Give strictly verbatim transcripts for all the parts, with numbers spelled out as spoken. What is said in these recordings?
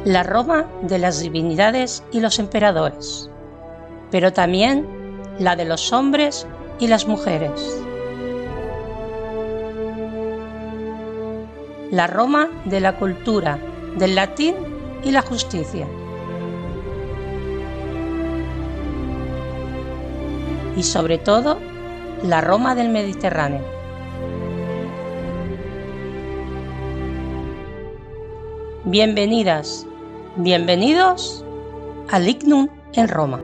la Roma de las divinidades y los emperadores, pero también la de los hombres y las mujeres. La Roma de la cultura, del latín y la justicia. Y sobre todo, la Roma del Mediterráneo. Bienvenidas, bienvenidos a Lignum en Roma.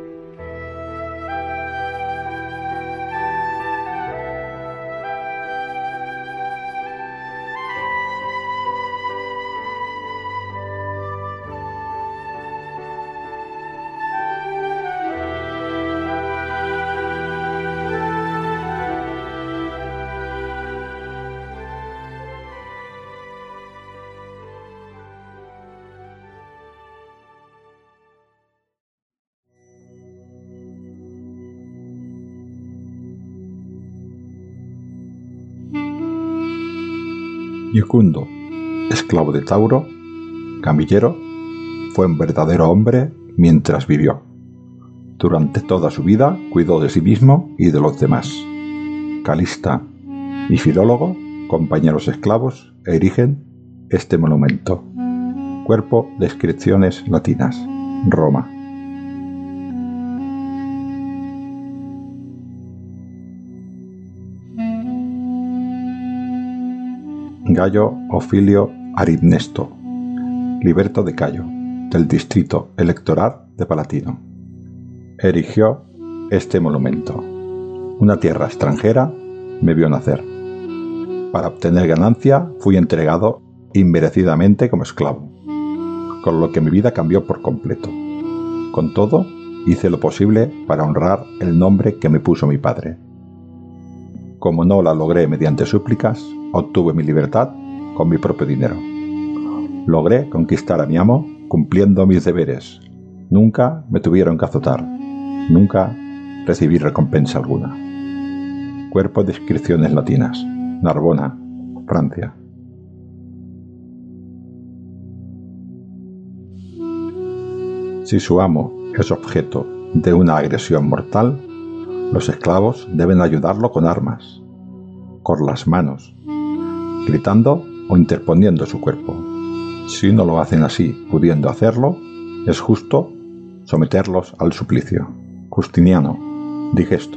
Yucundo, esclavo de Tauro, camillero, fue un verdadero hombre mientras vivió. Durante toda su vida cuidó de sí mismo y de los demás. Calista y Filólogo, compañeros esclavos, erigen este monumento. Cuerpo de inscripciones latinas, Roma. Gayo Ofilio Aridnesto, liberto de Cayo, del distrito electoral de Palatino. Erigió este monumento. Una tierra extranjera me vio nacer. Para obtener ganancia fui entregado inmerecidamente como esclavo, con lo que mi vida cambió por completo. Con todo, hice lo posible para honrar el nombre que me puso mi padre. Como no la logré mediante súplicas, obtuve mi libertad con mi propio dinero. Logré conquistar a mi amo cumpliendo mis deberes. Nunca me tuvieron que azotar. Nunca recibí recompensa alguna. Cuerpo de inscripciones latinas, Narbona, Francia. Si su amo es objeto de una agresión mortal, los esclavos deben ayudarlo con armas, con las manos, gritando o interponiendo su cuerpo. Si no lo hacen así, pudiendo hacerlo, es justo someterlos al suplicio. Justiniano, Digesto.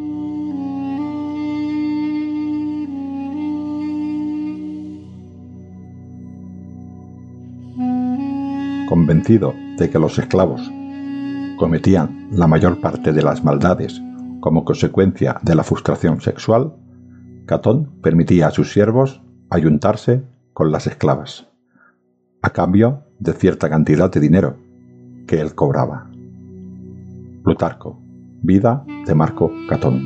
Convencido de que los esclavos cometían la mayor parte de las maldades como consecuencia de la frustración sexual, Catón permitía a sus siervos ayuntarse con las esclavas, a cambio de cierta cantidad de dinero que él cobraba. Plutarco, vida de Marco Catón.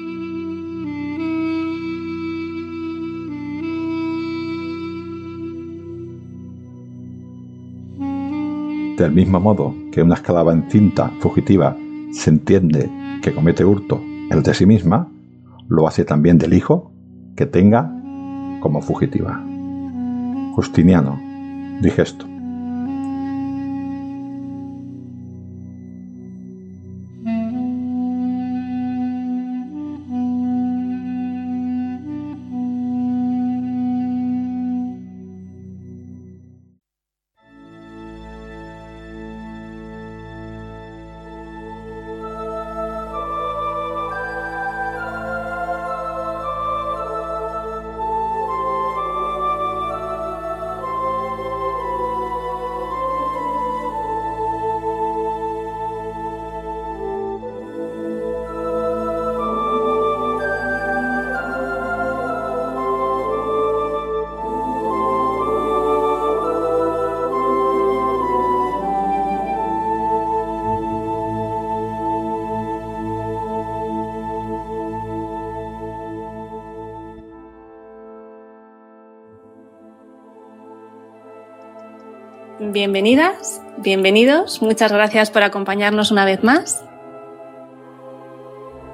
Del mismo modo que una esclava encinta fugitiva se entiende que comete hurto el de sí misma, lo hace también del hijo que tenga como fugitiva. Justiniano, Digesto. Bienvenidas, bienvenidos, muchas gracias por acompañarnos una vez más.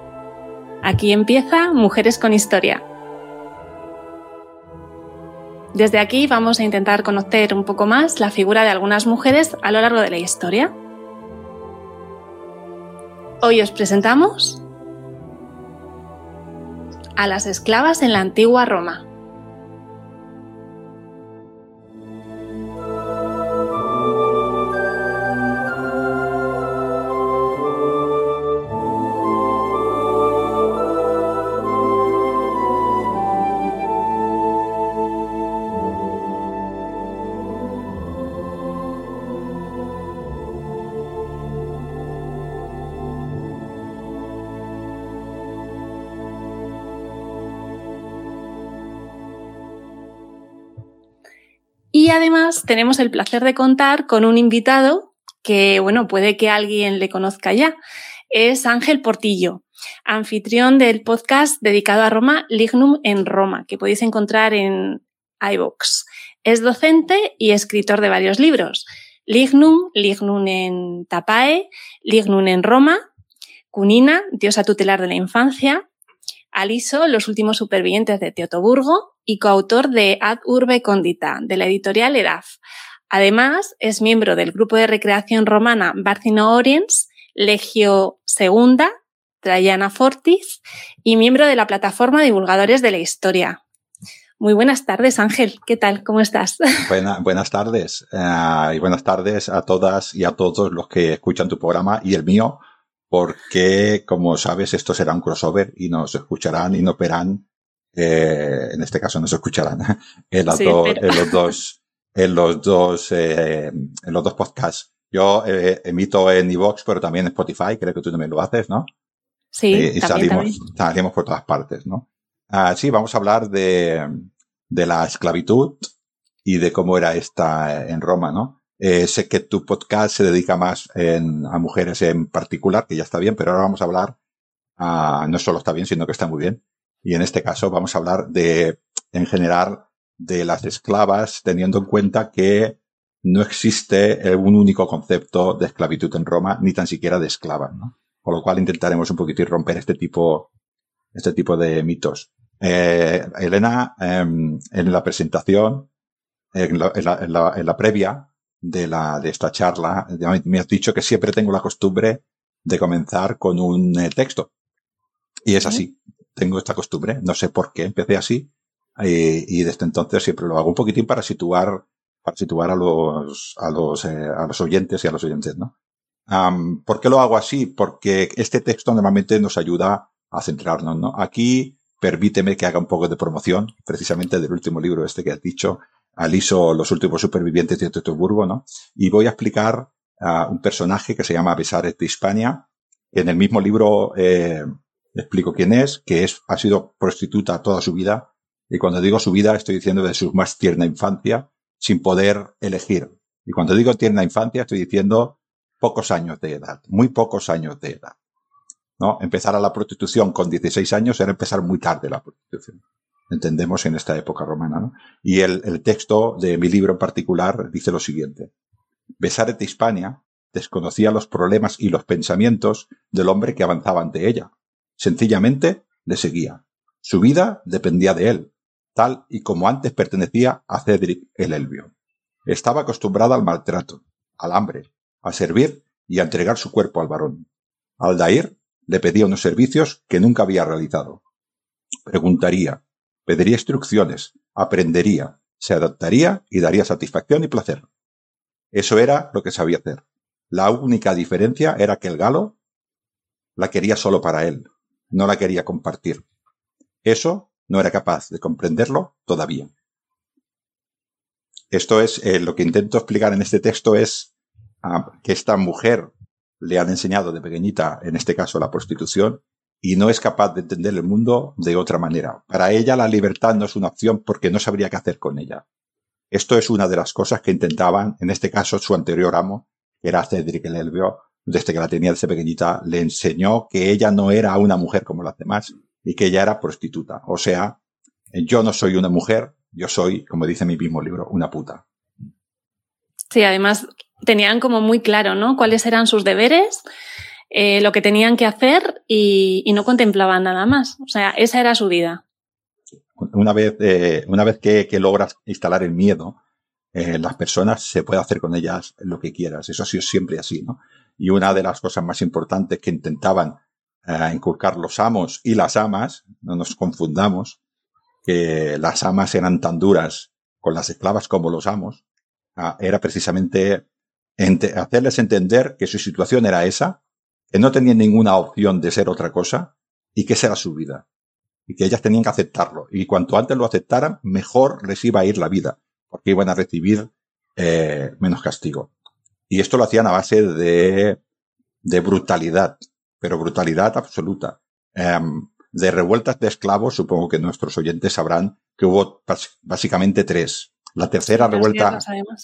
Aquí empieza Mujeres con Historia. Desde aquí vamos a intentar conocer un poco más la figura de algunas mujeres a lo largo de la historia. Hoy os presentamos a las esclavas en la antigua Roma. Y además tenemos el placer de contar con un invitado que, bueno, puede que alguien le conozca ya. Es Ángel Portillo, anfitrión del podcast dedicado a Roma, Lignum en Roma, que podéis encontrar en iVoox. Es docente y escritor de varios libros. Lignum, Lignum en Tapae, Lignum en Roma, Cunina, diosa tutelar de la infancia, Aliso, los últimos supervivientes de Teutoburgo, y coautor de Ad Urbe Condita, de la editorial Edaf. Además, es miembro del grupo de recreación romana Barcino Oriens, Legio Segunda, Traiana Fortis, y miembro de la plataforma Divulgadores de la Historia. Muy buenas tardes, Ángel. ¿Qué tal? ¿Cómo estás? Buena, buenas tardes. Uh, y buenas tardes a todas y a todos los que escuchan tu programa y el mío, porque, como sabes, esto será un crossover y nos escucharán y nos verán, eh, en este caso nos escucharán en, las sí, do, en los dos, en los dos, eh, en los dos podcasts. Yo eh, emito en iVoox, pero también en Spotify, creo que tú también lo haces, ¿no? Sí, eh, y también, salimos, también. salimos por todas partes, ¿no? Ah, sí, vamos a hablar de, de la esclavitud y de cómo era esta en Roma, ¿no? Eh, sé que tu podcast se dedica más en, a mujeres en particular, que ya está bien, pero ahora vamos a hablar, uh, no solo está bien, sino que está muy bien. Y en este caso vamos a hablar de, en general, de las esclavas, teniendo en cuenta que no existe un único concepto de esclavitud en Roma, ni tan siquiera de esclavas, ¿no? Con lo cual intentaremos un poquitín romper este tipo, este tipo de mitos. Eh, Elena, eh, en la presentación, en la, en la, en la, en la previa, de la, de esta charla, me has dicho que siempre tengo la costumbre de comenzar con un eh, texto. Y es así. Tengo esta costumbre. No sé por qué empecé así. Y, y desde entonces siempre lo hago un poquitín para situar, para situar a los, a los, eh, a los oyentes y a los oyentes, ¿no? Um, ¿Por qué lo hago así? Porque este texto normalmente nos ayuda a centrarnos, ¿no? Aquí, permíteme que haga un poco de promoción, precisamente del último libro este que has dicho, Aliso, los últimos supervivientes de Teutoburgo, ¿no? Y voy a explicar a uh, un personaje que se llama Besares de Hispania, que en el mismo libro eh, explico quién es, que es, ha sido prostituta toda su vida, y cuando digo su vida estoy diciendo de su más tierna infancia, sin poder elegir. Y cuando digo tierna infancia estoy diciendo pocos años de edad, muy pocos años de edad, ¿no? Empezar a la prostitución con dieciséis años era empezar muy tarde la prostitución. Entendemos en esta época romana, ¿no? Y el, el texto de mi libro en particular dice lo siguiente. Besares de Hispania desconocía los problemas y los pensamientos del hombre que avanzaba ante ella. Sencillamente le seguía. Su vida dependía de él, tal y como antes pertenecía a Cédric el Elvio. Estaba acostumbrada al maltrato, al hambre, a servir y a entregar su cuerpo al varón. Aldair le pedía unos servicios que nunca había realizado. Preguntaría, pediría instrucciones, aprendería, se adaptaría y daría satisfacción y placer. Eso era lo que sabía hacer. La única diferencia era que el galo la quería solo para él, no la quería compartir. Eso no era capaz de comprenderlo todavía. Esto es, eh, lo que intento explicar en este texto es uh, que esta mujer le han enseñado de pequeñita, en este caso la prostitución, y no es capaz de entender el mundo de otra manera. Para ella la libertad no es una opción porque no sabría qué hacer con ella. Esto es una de las cosas que intentaban, en este caso su anterior amo, que era Cédric el Elvio, desde que la tenía desde pequeñita, le enseñó que ella no era una mujer como las demás y que ella era prostituta. O sea, yo no soy una mujer, yo soy, como dice mi mismo libro, una puta. Sí, además tenían como muy claro, ¿no?, cuáles eran sus deberes, eh, lo que tenían que hacer y, y no contemplaban nada más. O sea, esa era su vida. una vez, eh, una vez que, que logras instalar el miedo, eh, las personas se puede hacer con ellas lo que quieras. Eso ha sido siempre así, ¿no? Y una de las cosas más importantes que intentaban eh, inculcar los amos y las amas, no nos confundamos, que las amas eran tan duras con las esclavas como los amos, eh, era precisamente ente- hacerles entender que su situación era esa, que no tenían ninguna opción de ser otra cosa y que esa era su vida. Y que ellas tenían que aceptarlo. Y cuanto antes lo aceptaran, mejor les iba a ir la vida, porque iban a recibir eh, menos castigo. Y esto lo hacían a base de, de brutalidad, pero brutalidad absoluta. Eh, de revueltas de esclavos, supongo que nuestros oyentes sabrán que hubo básicamente tres. La tercera sí, revuelta,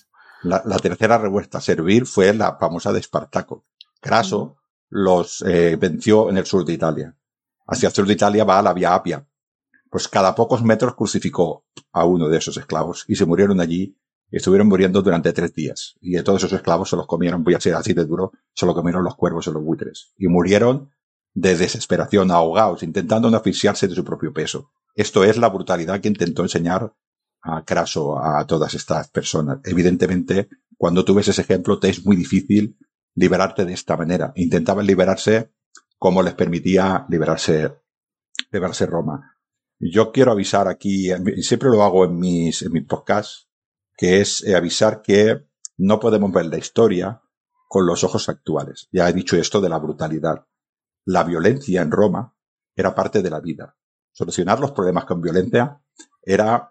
la, la tercera revuelta a servir fue la famosa de Espartaco. Craso mm. los eh, venció en el sur de Italia. Hacia el sur de Italia va a la Vía Apia. Pues cada pocos metros crucificó a uno de esos esclavos y se murieron allí y estuvieron muriendo durante tres días. Y de todos esos esclavos se los comieron, voy a ser así de duro, se los comieron los cuervos y los buitres. Y murieron de desesperación, ahogados, intentando no asfixiarse de su propio peso. Esto es la brutalidad que intentó enseñar a Craso a todas estas personas. Evidentemente, cuando tú ves ese ejemplo, te es muy difícil liberarte de esta manera. Intentaban liberarse como les permitía liberarse, liberarse Roma. Yo quiero avisar aquí, siempre lo hago en mis, en mis podcasts, que es avisar que no podemos ver la historia con los ojos actuales. Ya he dicho esto de la brutalidad. La violencia en Roma era parte de la vida. Solucionar los problemas con violencia era,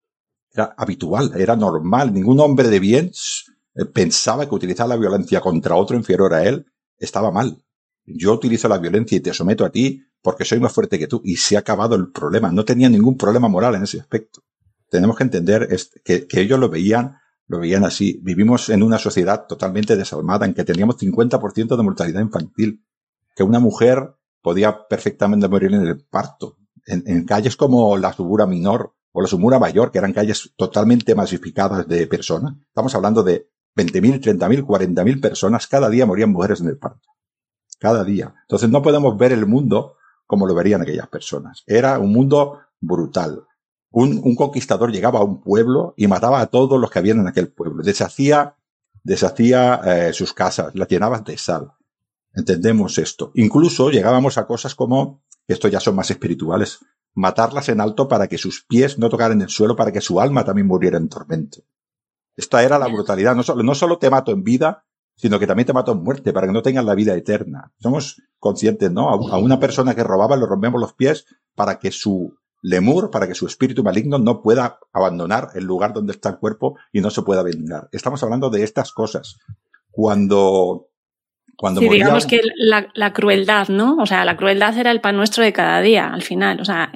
era habitual, era normal. Ningún hombre de bien pensaba que utilizar la violencia contra otro inferior a él estaba mal. Yo utilizo la violencia y te someto a ti porque soy más fuerte que tú. Y se ha acabado el problema. No tenía ningún problema moral en ese aspecto. Tenemos que entender que, que ellos lo veían, lo veían así. Vivimos en una sociedad totalmente desalmada en que teníamos cincuenta por ciento de mortalidad infantil. Que una mujer podía perfectamente morir en el parto. En, en calles como la Subura Minor o la Subura Mayor, que eran calles totalmente masificadas de personas. Estamos hablando de veinte mil, treinta mil, cuarenta mil personas. Cada día morían mujeres en el parto. Cada día. Entonces no podemos ver el mundo como lo verían aquellas personas. Era un mundo brutal. Un, un conquistador llegaba a un pueblo y mataba a todos los que habían en aquel pueblo. Deshacía, deshacía eh, sus casas, las llenaba de sal. Entendemos esto. Incluso llegábamos a cosas como, esto ya son más espirituales, matarlas en alto para que sus pies no tocaran el suelo, para que su alma también muriera en tormento. Esta era la brutalidad. No solo, no solo te mato en vida, sino que también te mato en muerte, para que no tengas la vida eterna. Somos conscientes, ¿no? A una persona que robaba le rompemos los pies para que su lemur, para que su espíritu maligno no pueda abandonar el lugar donde está el cuerpo y no se pueda vengar. Estamos hablando de estas cosas. Cuando... Cuando sí, moría... digamos que la, la crueldad, ¿no? O sea, la crueldad era el pan nuestro de cada día, al final. O sea,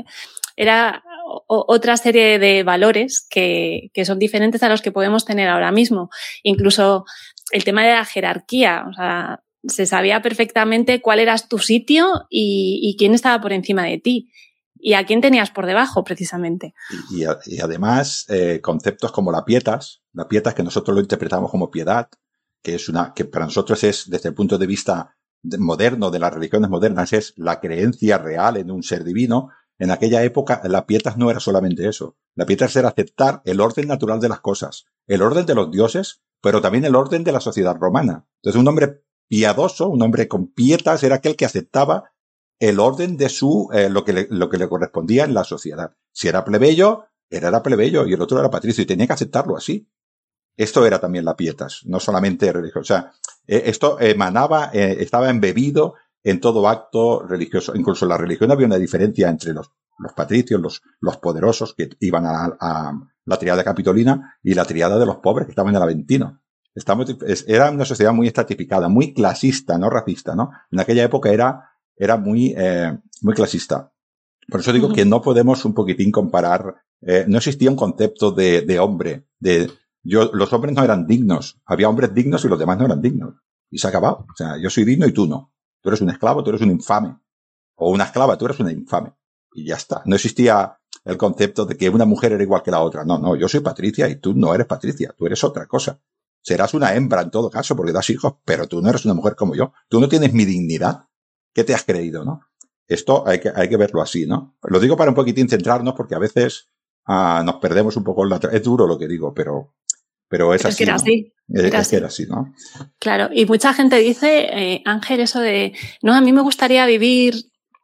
era o, otra serie de valores que, que son diferentes a los que podemos tener ahora mismo. Incluso el tema de la jerarquía, o sea, se sabía perfectamente cuál era tu sitio y, y quién estaba por encima de ti y a quién tenías por debajo, precisamente. Y, y, y además, eh, conceptos como la pietas, la pietas que nosotros lo interpretamos como piedad, que es una, que para nosotros es, desde el punto de vista de, moderno, de las religiones modernas, es la creencia real en un ser divino. En aquella época, la pietas no era solamente eso. La pietas era aceptar el orden natural de las cosas, el orden de los dioses, pero también el orden de la sociedad romana. Entonces, un hombre piadoso, un hombre con pietas, era aquel que aceptaba el orden de su, eh, lo que le, lo que le correspondía en la sociedad. Si era plebeyo, era, era plebeyo y el otro era patricio y tenía que aceptarlo así. Esto era también la pietas, no solamente religioso. O sea, eh, esto emanaba, eh, estaba embebido en todo acto religioso. Incluso en la religión había una diferencia entre los, los patricios, los, los poderosos que iban a, a la triada capitolina y la triada de los pobres que estaban en el Aventino. Estamos, era una sociedad muy estratificada, muy clasista, no racista, ¿no? En aquella época era, era muy, eh, muy clasista. Por eso digo uh-huh. que no podemos un poquitín comparar, eh, no existía un concepto de, de hombre, de, yo, los hombres no eran dignos. Había hombres dignos y los demás no eran dignos. Y se ha acabado. O sea, yo soy digno y tú no. Tú eres un esclavo, tú eres un infame. O una esclava, tú eres una infame. Y ya está. No existía el concepto de que una mujer era igual que la otra. No, no, yo soy Patricia y tú no eres Patricia. Tú eres otra cosa. Serás una hembra en todo caso porque das hijos, pero tú no eres una mujer como yo. Tú no tienes mi dignidad. ¿Qué te has creído, no? esto hay que, hay que verlo así, ¿no? Lo digo para un poquitín centrarnos, porque a veces uh, nos perdemos un poco en la... Es duro lo que digo, pero, pero es pero así, es que era ¿no? así. Es, era es así. que era así, ¿no? Claro, y mucha gente dice, eh, Ángel, eso de, no, a mí me gustaría vivir,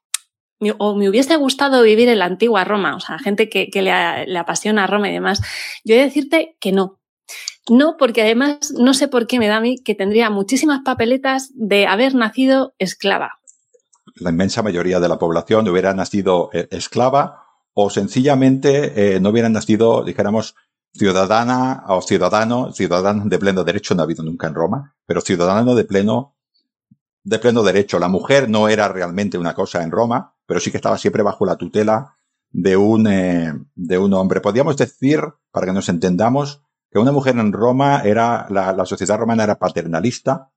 o me hubiese gustado vivir en la antigua Roma, o sea, gente que, que le, le apasiona Roma y demás. Yo he de decirte que no. No, porque además no sé por qué me da a mí que tendría muchísimas papeletas de haber nacido esclava. La inmensa mayoría de la población hubiera nacido esclava o sencillamente eh, no hubieran nacido, dijéramos, ciudadana o ciudadano, ciudadano de pleno derecho, no ha habido nunca en Roma, pero ciudadano de pleno, de pleno derecho. La mujer no era realmente una cosa en Roma, pero sí que estaba siempre bajo la tutela de un, eh, de un hombre. Podríamos decir, para que nos entendamos, que una mujer en Roma era, la, la sociedad romana era paternalista,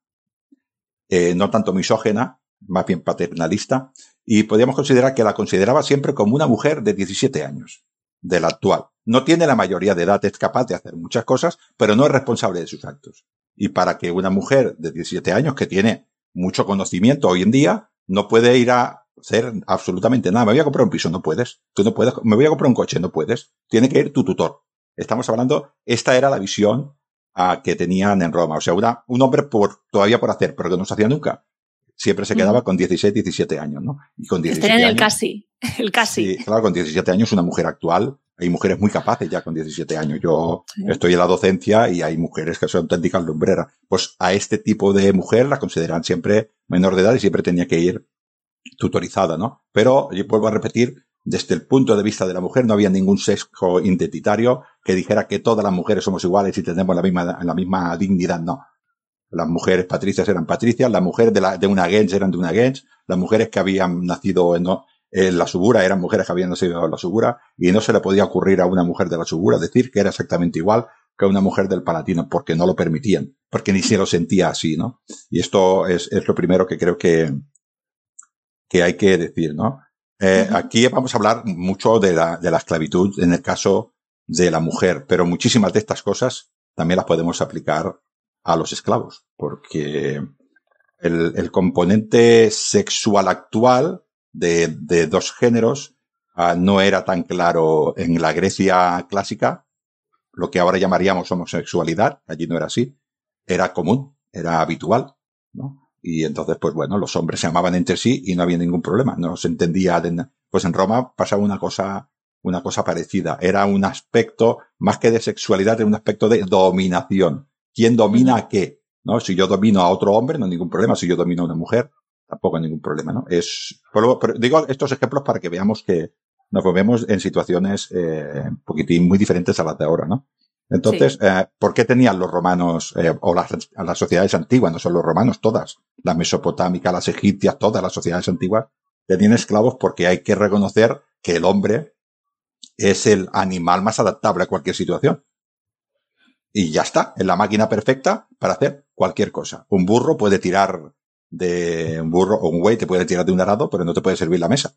eh, no tanto misógena, más bien paternalista, y podríamos considerar que la consideraba siempre como una mujer de diecisiete años, de la actual. No tiene la mayoría de edad, es capaz de hacer muchas cosas, pero no es responsable de sus actos. Y para que una mujer de diecisiete años, que tiene mucho conocimiento hoy en día, no puede ir a hacer absolutamente nada. Me voy a comprar un piso, no puedes. Tú no puedes. Me voy a comprar un coche, no puedes. Tiene que ir tu tutor. Estamos hablando, esta era la visión uh, que tenían en Roma. O sea, una, un hombre por, todavía por hacer, pero que no se hacía nunca. Siempre se quedaba con dieciséis, diecisiete años, ¿no? Y con diecisiete Estaría en años, el casi, el casi. Sí, claro, con diecisiete años una mujer actual, hay mujeres muy capaces ya con diecisiete años. Yo sí. estoy en la docencia y hay mujeres que son auténticas lumbreras. Pues a este tipo de mujer la consideran siempre menor de edad y siempre tenía que ir tutorizada, ¿no? Pero, yo vuelvo a repetir, desde el punto de vista de la mujer no había ningún sesgo identitario que dijera que todas las mujeres somos iguales y tenemos la misma, la misma dignidad, no. Las mujeres patricias eran patricias, las mujeres de, la, de una gens eran de una gens, las mujeres que habían nacido en, en la subura eran mujeres que habían nacido en la subura, y no se le podía ocurrir a una mujer de la subura decir que era exactamente igual que a una mujer del Palatino, porque no lo permitían, porque ni se lo sentía así, ¿no? Y esto es, es lo primero que creo que, que hay que decir, ¿no? Eh, uh-huh. Aquí vamos a hablar mucho de la, de la esclavitud en el caso de la mujer, pero muchísimas de estas cosas también las podemos aplicar a los esclavos, porque el, el componente sexual actual de, de dos géneros uh, no era tan claro en la Grecia clásica. Lo que ahora llamaríamos homosexualidad, allí no era así, era común, era habitual, ¿no? Y entonces, pues bueno, los hombres se amaban entre sí y no había ningún problema, no se entendía. De, pues en Roma pasaba una cosa, una cosa parecida. Era un aspecto, más que de sexualidad, era un aspecto de dominación. ¿Quién domina a qué? ¿No? Si yo domino a otro hombre, no hay ningún problema. Si yo domino a una mujer, tampoco hay ningún problema, ¿no? Es, pero, pero digo estos ejemplos para que veamos que nos movemos en situaciones, eh, un poquitín muy diferentes a las de ahora, ¿no? Entonces, sí. eh, ¿por qué tenían los romanos, eh, o las, las sociedades antiguas, no son los romanos, todas, las mesopotámicas, las egipcias, todas las sociedades antiguas, tenían esclavos? Porque hay que reconocer que el hombre es el animal más adaptable a cualquier situación. Y ya está, es la máquina perfecta para hacer cualquier cosa. Un burro puede tirar de un burro, o un güey te puede tirar de un arado, pero no te puede servir la mesa.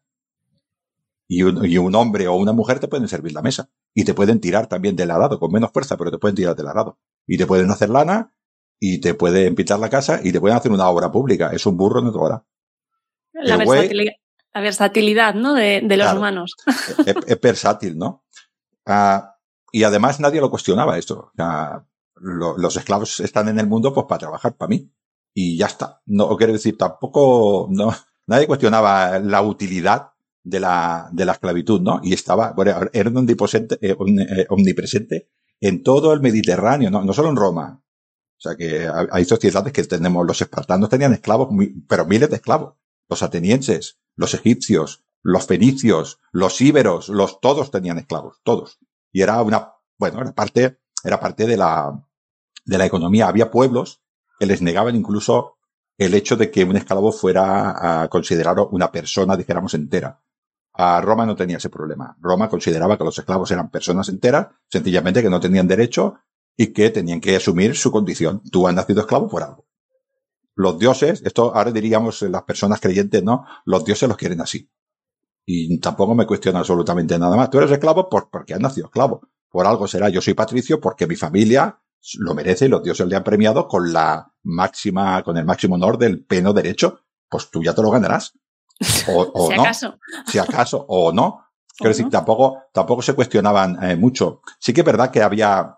Y un, y un hombre o una mujer te pueden servir la mesa. Y te pueden tirar también del arado, con menos fuerza, pero te pueden tirar del arado. Y te pueden hacer lana, y te pueden pintar la casa, y te pueden hacer una obra pública. Es un burro, no te hará. La, versatilidad, la versatilidad, ¿no? De, de los claro, humanos. Es, es versátil, ¿no? Ah, y además nadie lo cuestionaba esto. O sea, lo, los esclavos están en el mundo pues para trabajar para mí. Y ya está. No quiero decir, tampoco, no, nadie cuestionaba la utilidad de la, de la esclavitud, ¿no? Y estaba, bueno, era omnipresente, eh, omnipresente en todo el Mediterráneo, ¿no? No solo en Roma. O sea que hay sociedades que tenemos, los espartanos tenían esclavos, pero miles de esclavos. Los atenienses, los egipcios, los fenicios, los íberos, los, todos tenían esclavos, todos. Y era una, bueno, era parte, era parte de la, de la economía. Había pueblos que les negaban incluso el hecho de que un esclavo fuera a considerar una persona, dijéramos, entera. A Roma no tenía ese problema. Roma consideraba que los esclavos eran personas enteras, sencillamente que no tenían derecho y que tenían que asumir su condición. Tú has nacido esclavo por algo. Los dioses, esto ahora diríamos las personas creyentes, ¿no? Los dioses los quieren así. Y tampoco me cuestiona absolutamente nada más. Tú eres esclavo por, porque has nacido esclavo. Por algo será. Yo soy patricio porque mi familia lo merece y los dioses le han premiado con la máxima, con el máximo honor del pleno derecho. Pues tú ya te lo ganarás. O, o si no, acaso. Si acaso, o no. Quiero ¿O decir, no? tampoco, tampoco se cuestionaban eh, mucho. Sí que es verdad que había,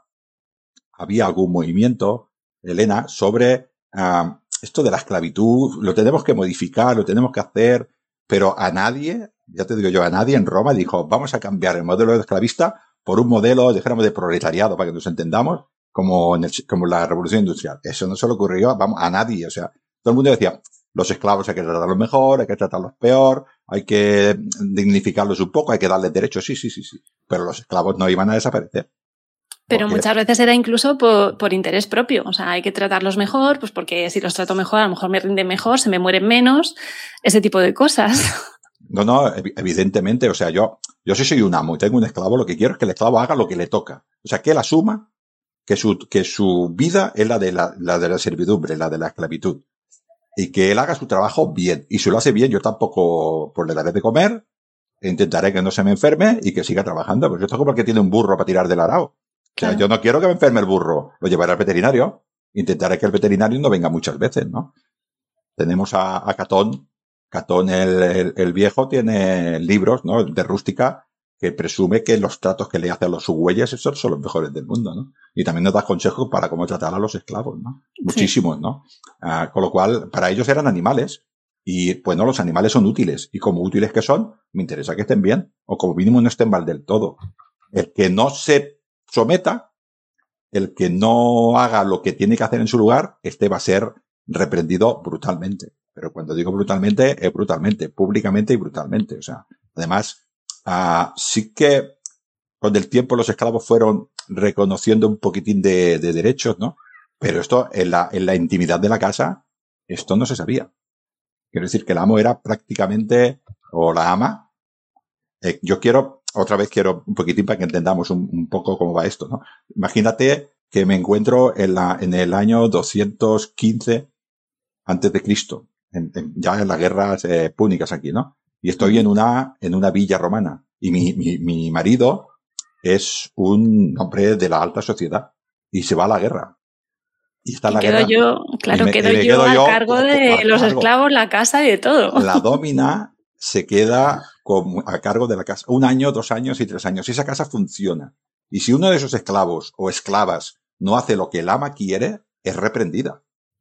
había algún movimiento, Elena, sobre uh, esto de la esclavitud. Lo tenemos que modificar, lo tenemos que hacer, pero a nadie, ya te digo yo, a nadie en Roma dijo, vamos a cambiar el modelo de esclavista por un modelo, dijéramos, de proletariado, para que nos entendamos, como en, el, como en la revolución industrial. Eso no se le ocurrió, vamos, a nadie. O sea, todo el mundo decía, los esclavos hay que tratarlos mejor, hay que tratarlos peor, hay que dignificarlos un poco, hay que darles derechos, sí, sí, sí, sí. Pero los esclavos no iban a desaparecer. Pero porque... muchas veces era incluso por, por interés propio. O sea, hay que tratarlos mejor, pues porque si los trato mejor, a lo mejor me rinden mejor, se me mueren menos, ese tipo de cosas. No, no, evidentemente. O sea, yo, yo sí soy un amo y tengo un esclavo, lo que quiero es que el esclavo haga lo que le toca. O sea, que él asuma que su, que su vida es la de la, la de la servidumbre, la de la esclavitud. Y que él haga su trabajo bien. Y si lo hace bien, yo tampoco pues, le daré de comer, intentaré que no se me enferme y que siga trabajando. Pues esto es como el que tiene un burro para tirar del arao. Claro. O sea, yo no quiero que me enferme el burro, lo llevaré al veterinario. Intentaré que el veterinario no venga muchas veces, ¿no? Tenemos a, a Catón. Catón el, el, el viejo tiene libros, ¿no? De rústica que presume que los tratos que le hace a los subhueyes esos son los mejores del mundo, ¿no? Y también nos da consejos para cómo tratar a los esclavos, ¿no? Muchísimos, sí. ¿no? Uh, con lo cual, para ellos eran animales. Y, pues no, los animales son útiles. Y como útiles que son, me interesa que estén bien. O como mínimo no estén mal del todo. El que no se someta, el que no haga lo que tiene que hacer en su lugar, este va a ser reprendido brutalmente. Pero cuando digo brutalmente, es brutalmente, públicamente y brutalmente. O sea, además, uh, sí que con el tiempo los esclavos fueron reconociendo un poquitín de, de derechos, ¿no? Pero esto, en la, en la intimidad de la casa, esto no se sabía. Quiero decir que el amo era prácticamente, o la ama. Eh, yo quiero, otra vez quiero un poquitín para que entendamos un, un poco cómo va esto, ¿no? Imagínate que me encuentro en la, en el año doscientos quince antes de Cristo, en, en, ya en las guerras eh, púnicas aquí, ¿no? Y estoy en una, en una villa romana. Y mi, mi, mi marido es un hombre de la alta sociedad y se va a la guerra. Y está en la quedo guerra. yo, claro, me, quedo me yo quedo a yo cargo de a los cargo. esclavos, la casa y de todo. La domina se queda con, a cargo de la casa. Un año, dos años y tres años. Y esa casa funciona. Y si uno de esos esclavos o esclavas no hace lo que el ama quiere, es reprendida.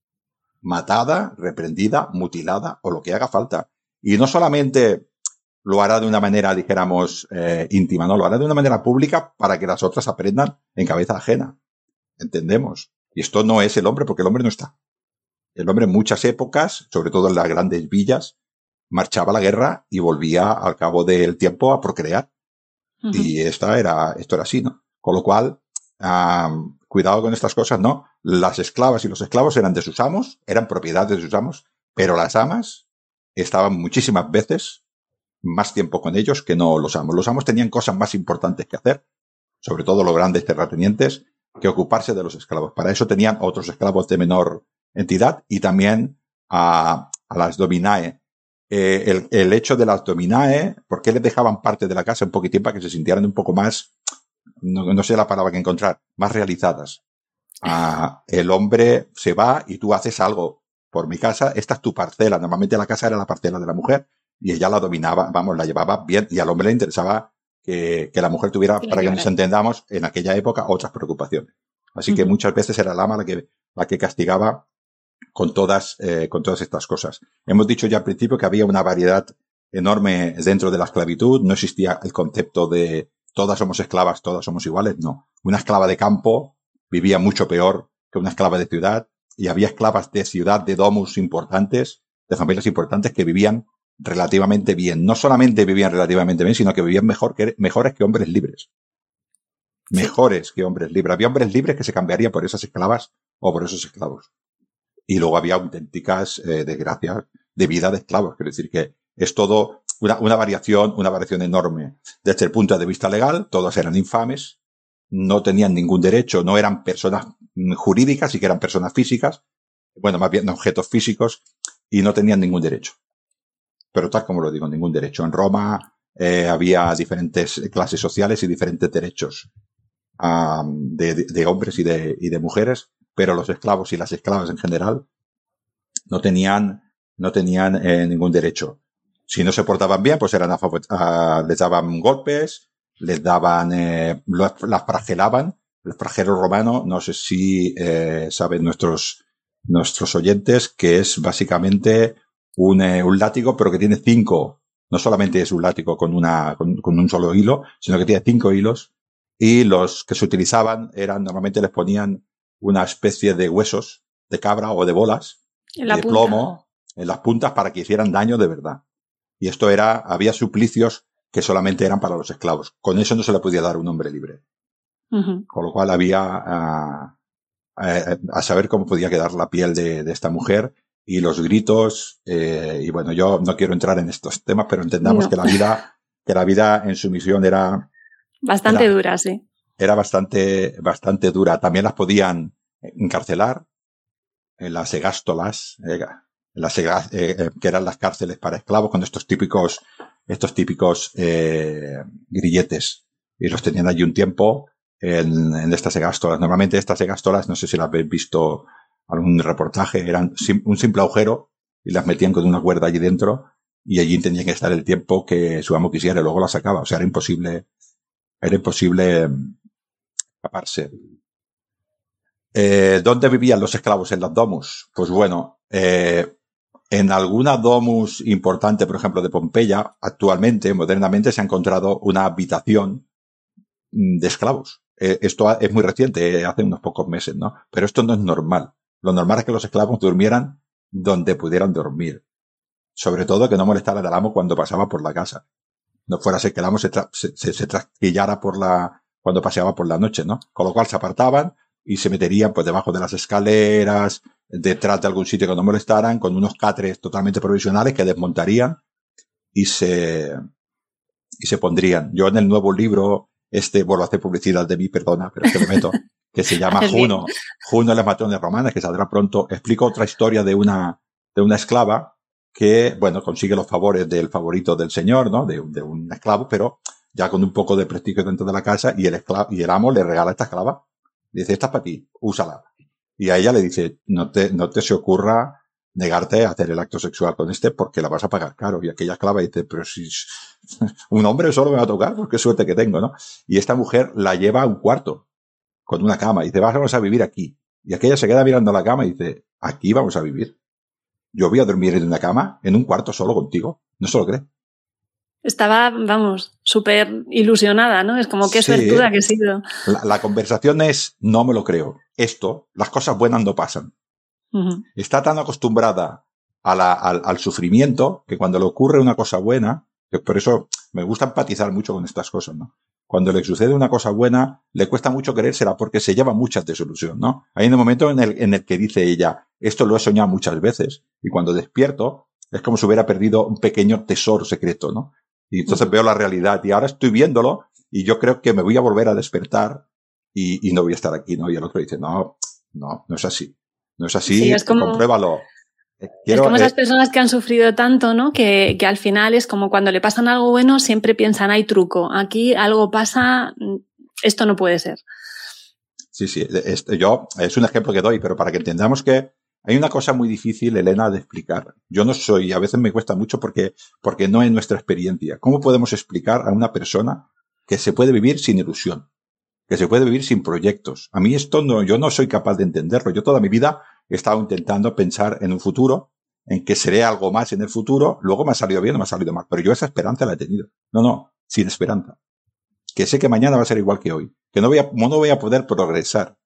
Matada, reprendida, mutilada o lo que haga falta. Y no solamente lo hará de una manera, dijéramos, eh, íntima, no, lo hará de una manera pública para que las otras aprendan en cabeza ajena. ¿Entendemos? Y esto no es el hombre, porque el hombre no está. El hombre en muchas épocas, sobre todo en las grandes villas, marchaba a la guerra y volvía al cabo del tiempo a procrear. Uh-huh. Y esta era, esto era así, ¿no? Con lo cual, um, cuidado con estas cosas, ¿no? Las esclavas y los esclavos eran de sus amos, eran propiedad de sus amos, pero las amas estaban muchísimas veces más tiempo con ellos que no los amos. Los amos tenían cosas más importantes que hacer, sobre todo los grandes terratenientes, que ocuparse de los esclavos. Para eso tenían otros esclavos de menor entidad y también a, a las dominae. Eh, el, el hecho de las dominae, ¿por qué les dejaban parte de la casa un poquitín para que se sintieran un poco más, no, no sé la palabra que encontrar, más realizadas? Ah, el hombre se va y tú haces algo por mi casa, esta es tu parcela. Normalmente la casa era la parcela de la mujer y ella la dominaba, vamos, la llevaba bien y al hombre le interesaba que, que la mujer tuviera, sí, para que nos entendamos, en aquella época otras preocupaciones. Así uh-huh. que muchas veces era la ama la que, la que castigaba con todas, eh, con todas estas cosas. Hemos dicho ya al principio que había una variedad enorme dentro de la esclavitud. No existía el concepto de todas somos esclavas, todas somos iguales. No. Una esclava de campo vivía mucho peor que una esclava de ciudad y había esclavas de ciudad, de domus importantes, de familias importantes que vivían relativamente bien. No solamente vivían relativamente bien, sino que vivían mejor que, mejores que hombres libres. Mejores que hombres libres. Había hombres libres que se cambiarían por esas esclavas o por esos esclavos. Y luego había auténticas eh, desgracias de vida de esclavos. Quiero decir que es todo una, una variación, una variación enorme. Desde el punto de vista legal, todos eran infames, no tenían ningún derecho, no eran personas jurídicas, sí que eran personas físicas, bueno, más bien objetos físicos, y no tenían ningún derecho. Pero tal como lo digo, ningún derecho. En Roma eh, había diferentes clases sociales y diferentes derechos um, de, de, de hombres y de, y de mujeres, pero los esclavos y las esclavas en general no tenían, no tenían eh, ningún derecho. Si no se portaban bien, pues eran a, a, les daban golpes, les daban, eh, las, las flagelaban. El flagelo romano, no sé si eh, saben nuestros nuestros oyentes, que es básicamente un, eh, un látigo, pero que tiene cinco. No solamente es un látigo con una con, con un solo hilo, sino que tiene cinco hilos. Y los que se utilizaban eran, normalmente les ponían una especie de huesos de cabra o de bolas en la de punta. plomo en las puntas para que hicieran daño de verdad. Y esto era, había suplicios que solamente eran para los esclavos. Con eso no se le podía dar un hombre libre. Uh-huh. Con lo cual había a, a, a saber cómo podía quedar la piel de, de esta mujer y los gritos. Eh, y bueno, yo no quiero entrar en estos temas, pero entendamos no. que la vida, que la vida en su misión era bastante era, dura, sí. Era bastante, bastante dura. También las podían encarcelar en las egástolas, eh, en las ega, eh, que eran las cárceles para esclavos, con estos típicos, estos típicos eh, grilletes. Y los tenían allí un tiempo. En, en estas egástolas. Normalmente estas egástolas, no sé si las habéis visto algún reportaje, eran sim, un simple agujero y las metían con una cuerda allí dentro y allí tenían que estar el tiempo que su amo quisiera y luego las sacaba. O sea, era imposible, era imposible escaparse. Eh, ¿Dónde vivían los esclavos? En las domus. Pues bueno, eh, en alguna domus importante, por ejemplo, de Pompeya, actualmente, modernamente, se ha encontrado una habitación de esclavos. Eh, esto es muy reciente, eh, hace unos pocos meses, ¿no? Pero esto no es normal. Lo normal es que los esclavos durmieran donde pudieran dormir. Sobre todo que no molestara al amo cuando pasaba por la casa. No fuera a ser que el amo se, tra se, se, se trasquillara por la, cuando paseaba por la noche, ¿no? Con lo cual se apartaban y se meterían pues debajo de las escaleras, detrás de algún sitio que no molestaran, con unos catres totalmente provisionales que desmontarían y se, y se pondrían. Yo en el nuevo libro, este, vuelvo a hacer publicidad de mí, perdona, pero es que lo meto, que se llama Juno, Juno y las matronas romanas, que saldrá pronto. Explico otra historia de una, de una esclava que, bueno, consigue los favores del favorito del señor, ¿no? De, de un esclavo, pero ya con un poco de prestigio dentro de la casa, y el esclavo, y el amo le regala esta esclava. Dice, esta es para ti, úsala. Y a ella le dice, no te, no te se ocurra negarte a hacer el acto sexual con este porque la vas a pagar caro. Y aquella esclava dice, pero si un hombre solo me va a tocar, pues qué suerte que tengo, ¿no? Y esta mujer la lleva a un cuarto con una cama y dice, vamos a vivir aquí. Y aquella se queda mirando a la cama y dice, aquí vamos a vivir. Yo voy a dormir en una cama, en un cuarto solo contigo. No se lo cree. Estaba, vamos, súper ilusionada, ¿no? Es como, qué sí, suertuda que he sido. La, la conversación es, no me lo creo. Esto, las cosas buenas no pasan. Uh-huh. Está tan acostumbrada a la, al, al sufrimiento que cuando le ocurre una cosa buena, que por eso me gusta empatizar mucho con estas cosas, ¿no? Cuando le sucede una cosa buena, le cuesta mucho creérsela porque se lleva muchas desilusiones, ¿no? Hay un momento en el, en el que dice ella, esto lo he soñado muchas veces, y cuando despierto, es como si hubiera perdido un pequeño tesoro secreto, ¿no? Y entonces uh-huh. veo la realidad, y ahora estoy viéndolo, y yo creo que me voy a volver a despertar, y, y no voy a estar aquí, ¿no? Y el otro dice, no, no, no es así. No es así, sí, es como, compruébalo. Quiero, es como esas eh, personas que han sufrido tanto, ¿no? Que, que al final es como cuando le pasan algo bueno, siempre piensan, hay truco. Aquí algo pasa, esto no puede ser. Sí, sí. Este, yo, es un ejemplo que doy, pero para que entendamos que hay una cosa muy difícil, Elena, de explicar. Yo no soy, a veces me cuesta mucho porque, porque no es nuestra experiencia. ¿Cómo podemos explicar a una persona que se puede vivir sin ilusión? Que se puede vivir sin proyectos. A mí esto no, yo no soy capaz de entenderlo. Yo toda mi vida he estado intentando pensar en un futuro, en que seré algo más en el futuro, luego me ha salido bien o me ha salido mal, pero yo esa esperanza la he tenido. No, no, sin esperanza. Que sé que mañana va a ser igual que hoy, que no voy a, no voy a poder progresar,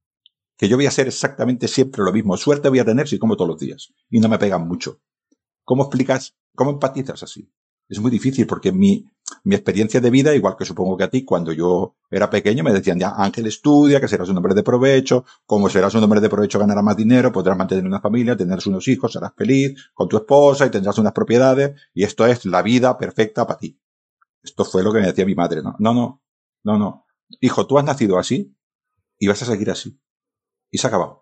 que yo voy a hacer exactamente siempre lo mismo. Suerte voy a tener si como todos los días y no me pegan mucho. ¿Cómo explicas, cómo empatizas así? Es muy difícil porque mi, mi experiencia de vida, igual que supongo que a ti, cuando yo era pequeño me decían ya, Ángel, estudia, que serás un hombre de provecho, como serás un hombre de provecho ganarás más dinero, podrás mantener una familia, tendrás unos hijos, serás feliz con tu esposa y tendrás unas propiedades y esto es la vida perfecta para ti. Esto fue lo que me decía mi madre, ¿no? No, no, no, no. Hijo, tú has nacido así y vas a seguir así. Y se ha acabado.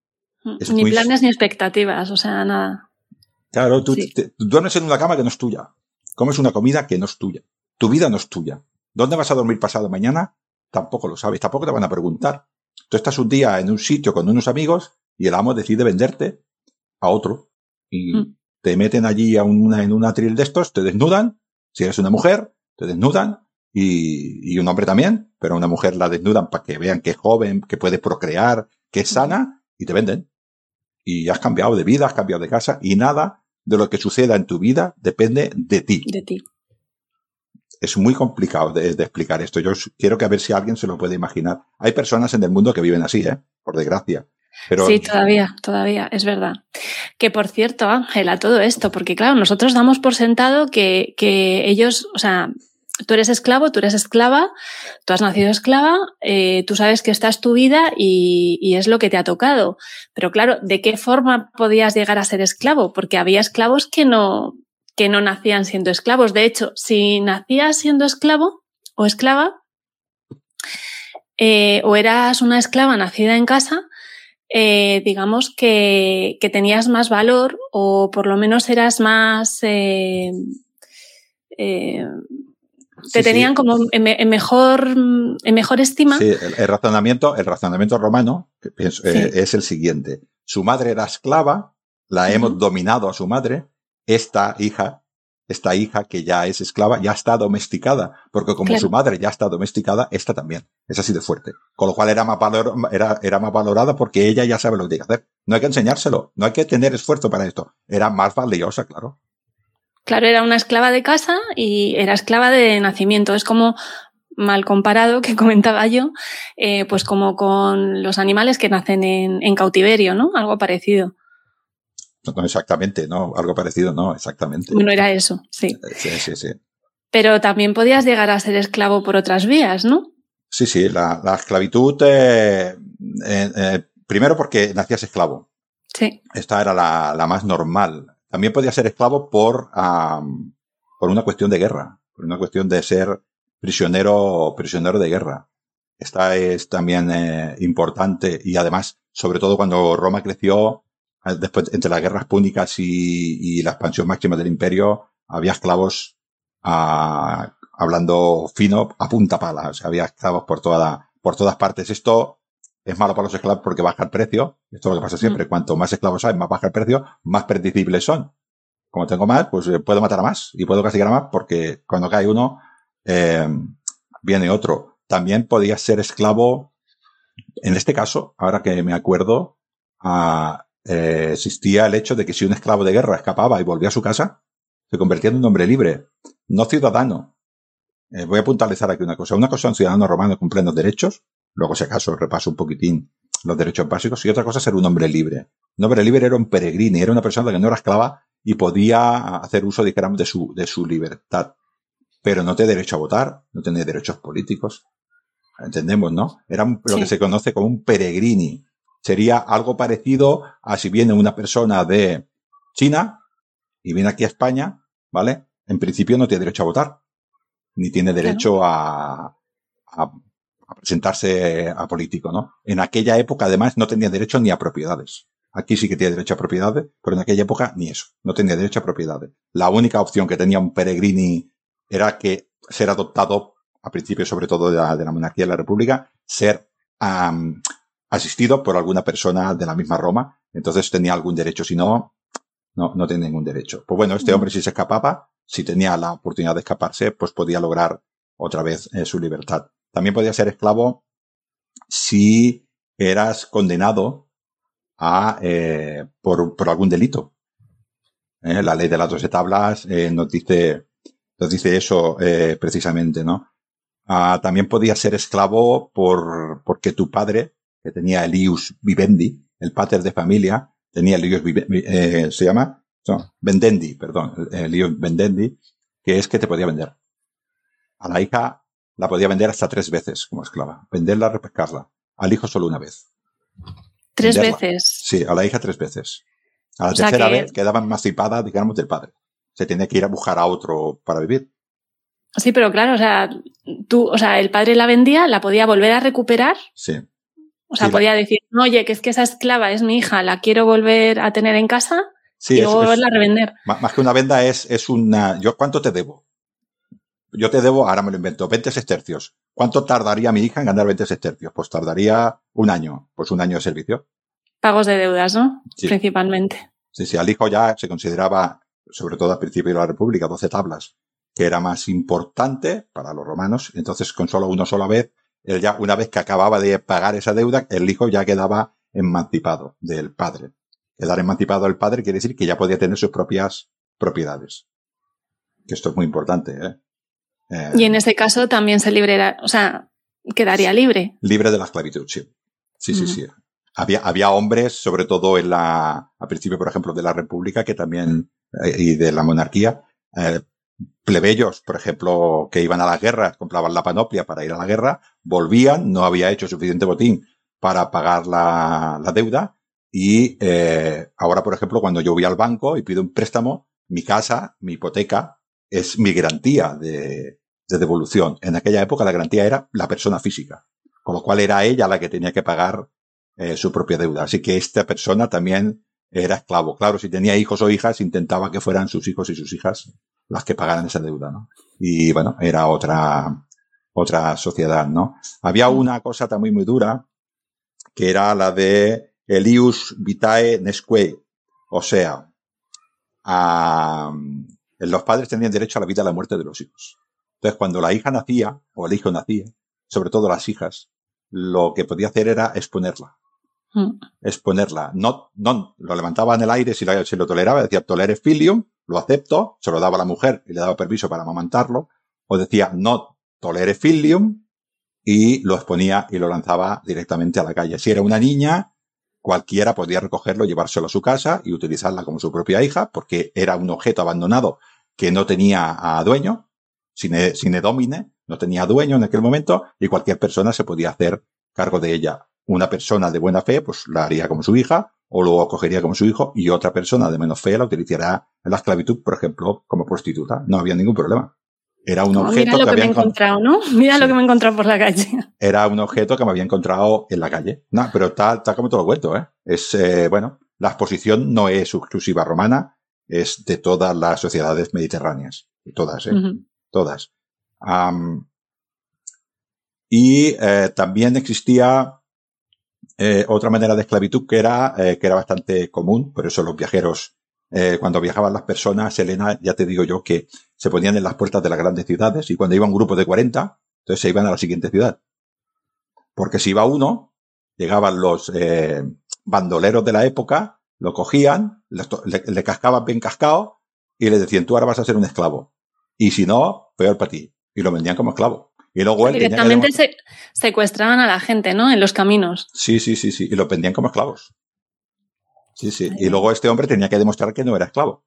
Es ni muy... planes ni expectativas, o sea, nada. Claro, tú, sí. te, tú duermes en una cama que no es tuya. Comes una comida que no es tuya. Tu vida no es tuya. ¿Dónde vas a dormir pasado mañana? Tampoco lo sabes. Tampoco te van a preguntar. Tú estás un día en un sitio con unos amigos y el amo decide venderte a otro. Y, mm. te meten allí a una, en un atril de estos, te desnudan, si eres una mujer, te desnudan, y, y un hombre también, pero a una mujer la desnudan para que vean que es joven, que puede procrear, que es sana, y te venden. Y has cambiado de vida, has cambiado de casa, y nada de lo que suceda en tu vida depende de ti. De ti. Es muy complicado de, de explicar esto. Yo quiero que a ver si alguien se lo puede imaginar. Hay personas en el mundo que viven así, ¿eh? Por desgracia. Pero... Sí, todavía, todavía, es verdad. Que por cierto, Ángela, todo esto, porque claro, nosotros damos por sentado que, que ellos, o sea, tú eres esclavo, tú eres esclava, tú has nacido esclava, eh, tú sabes que esta es tu vida y, y es lo que te ha tocado. Pero claro, ¿de qué forma podías llegar a ser esclavo? Porque había esclavos que no, que no nacían siendo esclavos. De hecho, si nacías siendo esclavo o esclava, eh, o eras una esclava nacida en casa, Eh, digamos que, que tenías más valor o por lo menos eras más... Eh, eh, te sí, tenían sí. como en, en, mejor, en mejor estima. Sí, el, el, razonamiento, el razonamiento romano es, sí. eh, es el siguiente. Su madre era esclava, la uh-huh. hemos dominado a su madre, esta hija... Esta hija que ya es esclava ya está domesticada, porque como claro. su madre ya está domesticada, esta también. Es así de fuerte. Con lo cual era más, valor, era, era más valorada porque ella ya sabe lo que tiene que hacer. No hay que enseñárselo, no hay que tener esfuerzo para esto. Era más valiosa, claro. Claro, era una esclava de casa y era esclava de nacimiento. Es como, mal comparado, que comentaba yo, eh, pues como con los animales que nacen en, en cautiverio, ¿no? Algo parecido. No, exactamente, no, algo parecido, no, exactamente. Bueno, era eso, sí. Sí, sí, sí. Pero también podías llegar a ser esclavo por otras vías, ¿no? Sí, sí, la, la esclavitud, eh, eh, eh, primero porque nacías esclavo. Sí. Esta era la, la más normal. También podías ser esclavo por, um, por una cuestión de guerra, por una cuestión de ser prisionero, prisionero de guerra. Esta es también eh, importante y además, sobre todo cuando Roma creció, después, entre las guerras púnicas y, y la expansión máxima del imperio, había esclavos, a, hablando fino, a punta pala. O sea, había esclavos por toda, por todas partes. Esto es malo para los esclavos porque baja el precio. Esto es lo que pasa siempre. Mm. Cuanto más esclavos hay, más baja el precio, más predecibles son. Como tengo más, pues eh, puedo matar a más y puedo castigar a más porque cuando cae uno, eh, viene otro. También podías ser esclavo, en este caso, ahora que me acuerdo, a, Eh, existía el hecho de que si un esclavo de guerra escapaba y volvía a su casa, se convertía en un hombre libre, no ciudadano. Eh, voy a puntualizar aquí una cosa. Una cosa es un ciudadano romano con plenos derechos, luego si acaso repaso un poquitín los derechos básicos, y otra cosa es ser un hombre libre. Un hombre libre era un peregrino, era una persona que no era esclava y podía hacer uso, digamos, de su, de su libertad. Pero no tenía derecho a votar, no tenía derechos políticos. Entendemos, ¿no? Era un, sí. lo que se conoce como un peregrini. Sería algo parecido a si viene una persona de China y viene aquí a España, ¿vale? En principio no tiene derecho a votar, ni tiene derecho claro. a, a, a presentarse a político, ¿no? En aquella época, además, no tenía derecho ni a propiedades. Aquí sí que tiene derecho a propiedades, pero en aquella época ni eso. No tenía derecho a propiedades. La única opción que tenía un peregrini era que ser adoptado, a principio sobre todo de la, de la monarquía de la república, ser um, asistido por alguna persona de la misma Roma, entonces tenía algún derecho, si no, no, no tenía ningún derecho. Pues bueno, este hombre si se escapaba, si tenía la oportunidad de escaparse, pues podía lograr otra vez eh, su libertad. También podía ser esclavo si eras condenado a, eh, por, por algún delito. Eh, la ley de las doce tablas eh, nos dice, nos dice eso eh, precisamente, ¿no? Ah, también podía ser esclavo por, porque tu padre, que tenía el ius vivendi, el pater de familia, tenía el ius vivendi, eh, se llama, no, vendendi, perdón, el ius vendendi, que es que te podía vender. A la hija la podía vender hasta tres veces como esclava. Venderla, repescarla. Al hijo solo una vez. ¿Tres Venderla. veces? Sí, a la hija tres veces. A la o tercera sea que... vez quedaba emancipada, digamos, del padre. Se tenía que ir a buscar a otro para vivir. Sí, pero claro, o sea, tú, o sea, el padre la vendía, la podía volver a recuperar. Sí. O sea, sí, podía la... decir, no, oye, que es que esa esclava es mi hija, la quiero volver a tener en casa sí, y es, luego volverla es, a revender. Más que una venda es, es una... Yo, ¿cuánto te debo? Yo te debo, ahora me lo invento, veinte sestercios. ¿Cuánto tardaría mi hija en ganar veinte sestercios? Pues tardaría un año. Pues un año de servicio. Pagos de deudas, ¿no? Sí. Principalmente. Sí, sí, al hijo ya se consideraba, sobre todo al principio de la República, doce tablas, que era más importante para los romanos. Entonces, con solo una sola vez, él ya, una vez que acababa de pagar esa deuda, el hijo ya quedaba emancipado del padre. Quedar emancipado del padre quiere decir que ya podía tener sus propias propiedades. Que esto es muy importante, ¿eh? eh y en ese caso también se librará, o sea, quedaría libre. Libre de la esclavitud, sí. Sí, sí, uh-huh. sí. Había, había hombres, sobre todo en la, al principio, por ejemplo, de la República, que también, eh, y de la monarquía, eh, plebeyos, por ejemplo, que iban a la guerra, compraban la panoplia para ir a la guerra, volvían, no había hecho suficiente botín para pagar la, la deuda, y eh, ahora, por ejemplo, cuando yo voy al banco y pido un préstamo, mi casa, mi hipoteca, es mi garantía de, de devolución. En aquella época la garantía era la persona física, con lo cual era ella la que tenía que pagar eh, su propia deuda. Así que esta persona también era esclavo. Claro, si tenía hijos o hijas, intentaba que fueran sus hijos y sus hijas las que pagaran esa deuda, ¿no? Y bueno, era otra, otra sociedad, ¿no? Había una cosa también muy dura, que era la de Elius vitae nesque, o sea, a, los padres tenían derecho a la vida y a la muerte de los hijos. Entonces, cuando la hija nacía, o el hijo nacía, sobre todo las hijas, lo que podía hacer era exponerla. Mm. Exponerla. No, no, lo levantaba en el aire si lo, si lo toleraba, decía tolere filium, lo acepto, se lo daba a la mujer y le daba permiso para amamantarlo, o decía no tolere filium y lo exponía y lo lanzaba directamente a la calle. Si era una niña, cualquiera podía recogerlo, llevárselo a su casa y utilizarla como su propia hija, porque era un objeto abandonado que no tenía a dueño, sin, sin domine, no tenía dueño en aquel momento, y cualquier persona se podía hacer cargo de ella. Una persona de buena fe, pues la haría como su hija, o lo acogería como su hijo, y otra persona de menos fe la utilizaría en la esclavitud, por ejemplo, como prostituta. No había ningún problema. Era un objeto mira lo que, que me he encontrado, ¿no? Mira sí. lo que me he encontrado por la calle. Era un objeto que me había encontrado en la calle. No, pero está, está como te lo cuento, ¿eh? Es, eh, bueno, la exposición no es exclusiva romana, es de todas las sociedades mediterráneas. Todas, ¿eh? Uh-huh. Todas. Um, y eh, también existía eh, otra manera de esclavitud que era, eh, que era bastante común, por eso los viajeros, eh, cuando viajaban las personas, Elena, ya te digo yo que se ponían en las puertas de las grandes ciudades y cuando iba un grupo de cuarenta, entonces se iban a la siguiente ciudad. Porque si iba uno, llegaban los eh, bandoleros de la época, lo cogían, le, le, le cascaban bien cascado y le decían, tú ahora vas a ser un esclavo. Y si no, peor para ti. Y lo vendían como esclavo. Y luego él directamente se, secuestraban a la gente, ¿no? En los caminos. Sí, sí, sí, sí. Y lo vendían como esclavos. Sí, sí. Ay, y luego este hombre tenía que demostrar que no era esclavo.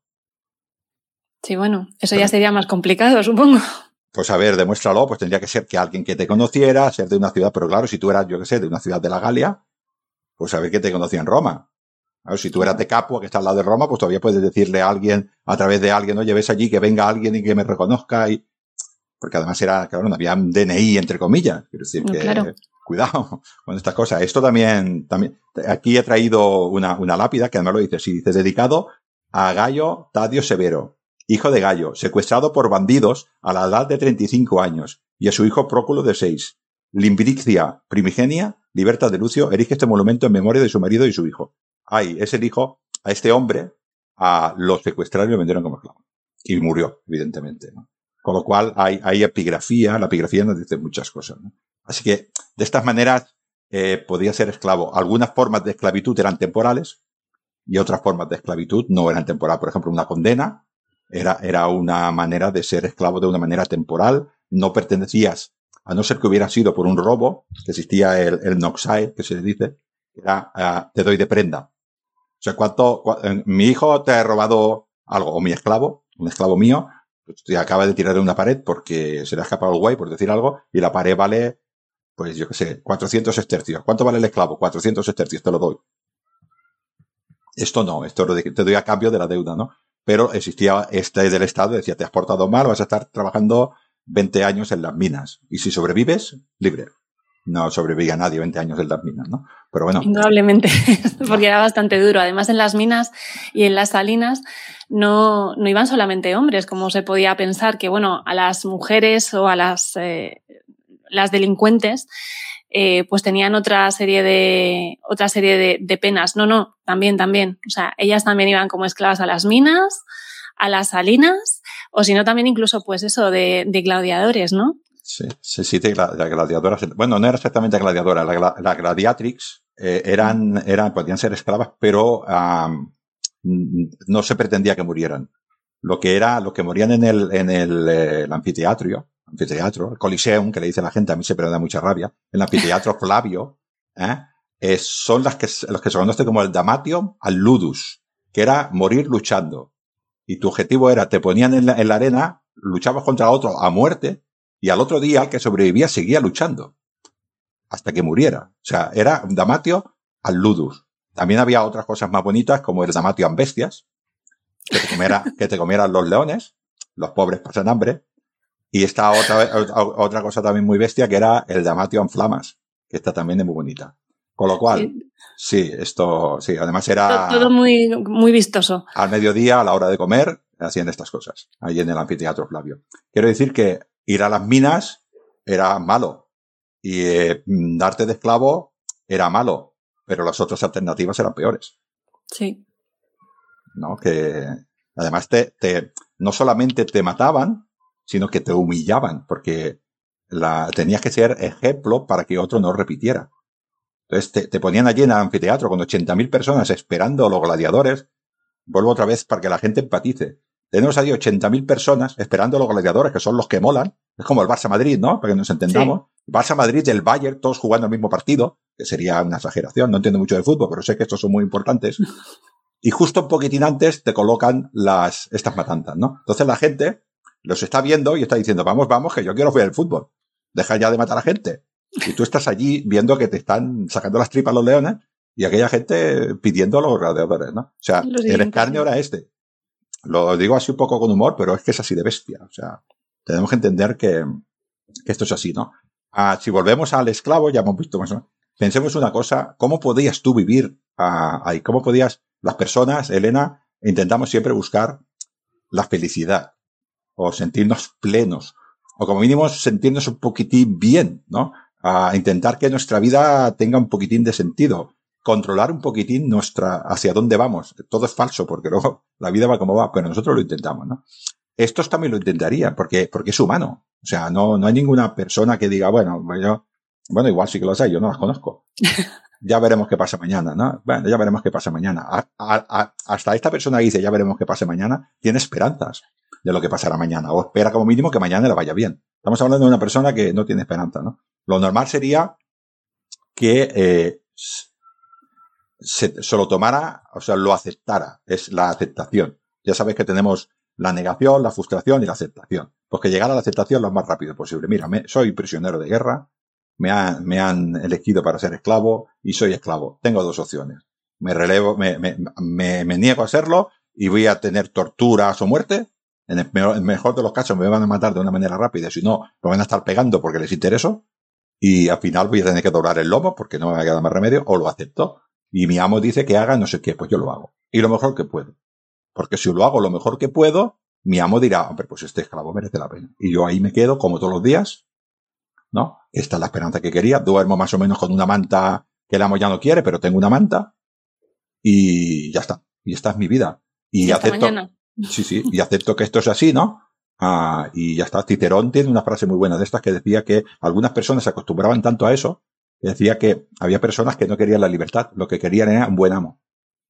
Sí, bueno, eso Pero, ya sería más complicado, supongo. Pues a ver, demuéstralo, pues tendría que ser que alguien que te conociera, ser de una ciudad, pero claro, si tú eras, yo qué sé, de una ciudad de la Galia, pues a ver que te conocía en Roma. A ver, si tú eras de Capua, que está al lado de Roma, pues todavía puedes decirle a alguien, a través de alguien, oye, ves allí, que venga alguien y que me reconozca y... Porque además era, claro, no había un D N I, entre comillas. Quiero decir que, claro. Cuidado con estas cosas. Esto también, también, aquí he traído una, una lápida que además lo dice, sí, dice, dedicado a Gayo Tadio Severo, hijo de Gayo, secuestrado por bandidos a la edad de treinta y cinco años, y a su hijo Próculo de seis. Limbrixia primigenia, libertad de Lucio, erige este monumento en memoria de su marido y su hijo. Ay, es el hijo, a este hombre, a los secuestraron y lo vendieron como esclavo. Y murió, evidentemente, ¿no? Con lo cual hay, hay epigrafía, la epigrafía nos dice muchas cosas, ¿no? Así que, de estas maneras, eh, podía ser esclavo. Algunas formas de esclavitud eran temporales y otras formas de esclavitud no eran temporales. Por ejemplo, una condena era, era una manera de ser esclavo de una manera temporal. No pertenecías, a no ser que hubiera sido por un robo, que existía el, el noxae, que se le dice, era, uh, te doy de prenda. O sea, cuánto, cu mi hijo te ha robado algo, o mi esclavo, un esclavo mío, te acaba de tirar de una pared porque se le ha escapado el guay, por decir algo, y la pared vale, pues yo qué sé, cuatrocientos estercios. ¿Cuánto vale el esclavo? cuatrocientos estercios, te lo doy. Esto no, esto te doy a cambio de la deuda, ¿no? Pero existía este del Estado, decía, te has portado mal, vas a estar trabajando veinte años en las minas. Y si sobrevives, libre. No sobrevivía nadie veinte años en las minas, ¿no? Pero bueno. Indudablemente, porque era bastante duro. Además, en las minas y en las salinas no, no iban solamente hombres, como se podía pensar que, bueno, a las mujeres o a las, eh, las delincuentes eh, pues tenían otra serie de otra serie de, de penas. No, no, también, también. O sea, ellas también iban como esclavas a las minas, a las salinas, o si no también incluso, pues eso, de, de gladiadores, ¿no? Sí, sí, sí, de gladiadoras. Bueno, no era exactamente gladiadora, la, la gladiatrix eh, eran, eran, podían ser esclavas, pero um, no se pretendía que murieran. Lo que era, lo que morían en el, en el, eh, el anfiteatro, anfiteatro, el Coliseum, que le dice la gente, a mí siempre me da mucha rabia, el anfiteatro Flavio, ¿eh? Eh, son las que, los que se conocen como el damatium al ludus, que era morir luchando. Y tu objetivo era, te ponían en la, en la arena, luchabas contra otro a muerte, y al otro día el que sobrevivía seguía luchando hasta que muriera. O sea, era un damatio al ludus. También había otras cosas más bonitas como el damatio an bestias, que te, comiera, que te comieran los leones, los pobres pasan hambre. Y esta otra, otra cosa también muy bestia que era el damatio an flamas, que esta también es muy bonita. Con lo cual, sí, sí esto, sí, además era... Todo muy, muy vistoso. Al mediodía, a la hora de comer, hacían estas cosas, ahí en el anfiteatro Flavio. Quiero decir que ir a las minas era malo y eh, darte de esclavo era malo, pero las otras alternativas eran peores. Sí. ¿No? Que además te, te, no solamente te mataban, sino que te humillaban, porque la, tenías que ser ejemplo para que otro no repitiera. Entonces te, te ponían allí en el anfiteatro con ochenta mil personas esperando a los gladiadores. Vuelvo otra vez para que la gente empatice. Tenemos allí ochenta mil personas esperando a los gladiadores, que son los que molan. Es como el Barça-Madrid, ¿no? Para que nos entendamos. Sí. Barça-Madrid y el Bayern, todos jugando el mismo partido, que sería una exageración. No entiendo mucho de fútbol, pero sé que estos son muy importantes. Y justo un poquitín antes te colocan las, estas matanzas, ¿no? Entonces la gente los está viendo y está diciendo, vamos, vamos, que yo quiero ver el fútbol. Deja ya de matar a gente. Y tú estás allí viendo que te están sacando las tripas los leones y aquella gente pidiendo a los gladiadores, ¿no? O sea, el escarnio era este. Lo digo así un poco con humor, pero es que es así de bestia. O sea, tenemos que entender que, que esto es así, ¿no? Ah, si volvemos al esclavo, ya hemos visto más o menos. Pensemos una cosa, ¿cómo podías tú vivir ah, ahí? ¿Cómo podías, las personas, Elena, intentamos siempre buscar la felicidad o sentirnos plenos o como mínimo sentirnos un poquitín bien, ¿no? A intentar que nuestra vida tenga un poquitín de sentido. Controlar un poquitín nuestra, hacia dónde vamos. Todo es falso porque luego la vida va como va, pero nosotros lo intentamos, ¿no? Estos también lo intentarían porque, porque es humano. O sea, no, no hay ninguna persona que diga, bueno, yo, bueno, igual sí que los hay, yo no las conozco. Ya veremos qué pasa mañana, ¿no? Bueno, ya veremos qué pasa mañana. A, a, a, hasta esta persona que dice, ya veremos qué pasa mañana, tiene esperanzas de lo que pasará mañana. O espera como mínimo que mañana le vaya bien. Estamos hablando de una persona que no tiene esperanza, ¿no? Lo normal sería que, eh, se, se lo tomara, o sea, lo aceptara. Es la aceptación. Ya sabéis que tenemos la negación, la frustración y la aceptación. Pues que llegara a la aceptación lo más rápido posible. Mira, me, soy prisionero de guerra, me, ha, me han elegido para ser esclavo y soy esclavo. Tengo dos opciones. Me relevo, me, me, me, me niego a serlo y voy a tener torturas o muerte. En el, en el mejor de los casos me van a matar de una manera rápida. Si no, me van a estar pegando porque les intereso. Y al final voy a tener que doblar el lomo porque no me queda más remedio, o lo acepto. Y mi amo dice que haga no sé qué, pues yo lo hago. Y lo mejor que puedo. Porque si lo hago lo mejor que puedo, mi amo dirá, hombre, pues este esclavo merece la pena. Y yo ahí me quedo como todos los días, ¿no? Esta es la esperanza que quería. Duermo más o menos con una manta que el amo ya no quiere, pero tengo una manta. Y ya está. Y esta es mi vida. Y, y acepto. Mañana. Sí, sí. Y acepto que esto es así, ¿no? Ah, y ya está. Cicerón tiene una frase muy buena de estas que decía que algunas personas se acostumbraban tanto a eso, que decía que había personas que no querían la libertad, lo que querían era un buen amo.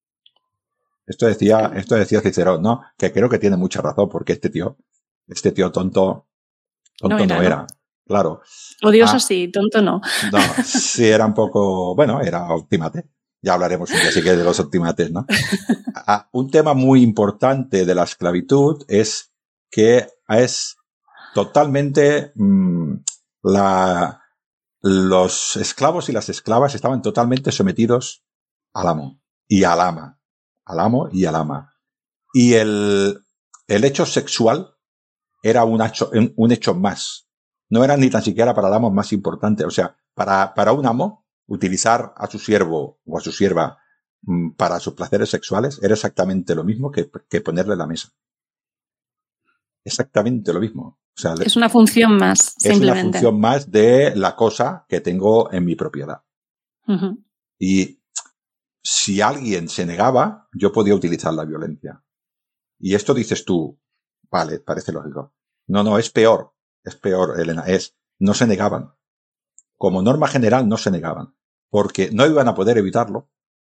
Esto decía, esto decía Cicerón, ¿no? Que creo que tiene mucha razón, porque este tío, este tío tonto, tonto no era. No era. ¿No? Claro. Odioso ah, sí, tonto no. No, sí era un poco, bueno, era optimate. Ya hablaremos un día así que de los optimates, ¿no? Ah, un tema muy importante de la esclavitud es que es totalmente mmm, la, los esclavos y las esclavas estaban totalmente sometidos al amo y al ama. Al amo y al ama. Y el, el hecho sexual era un hecho, un, un hecho más. No era ni tan siquiera para el amo más importante. O sea, para, para un amo, utilizar a su siervo o a su sierva mmm, para sus placeres sexuales era exactamente lo mismo que, que ponerle la mesa. exactamente lo mismo. O sea, es una función más, es simplemente. Es una función más de la cosa que tengo en mi propiedad. Uh-huh. Y si alguien se negaba, yo podía utilizar la violencia. Y esto dices tú, vale, parece lógico. No, no, es peor. Es peor, Elena. Es, no se negaban. Como norma general no se negaban. Porque no iban a poder evitarlo.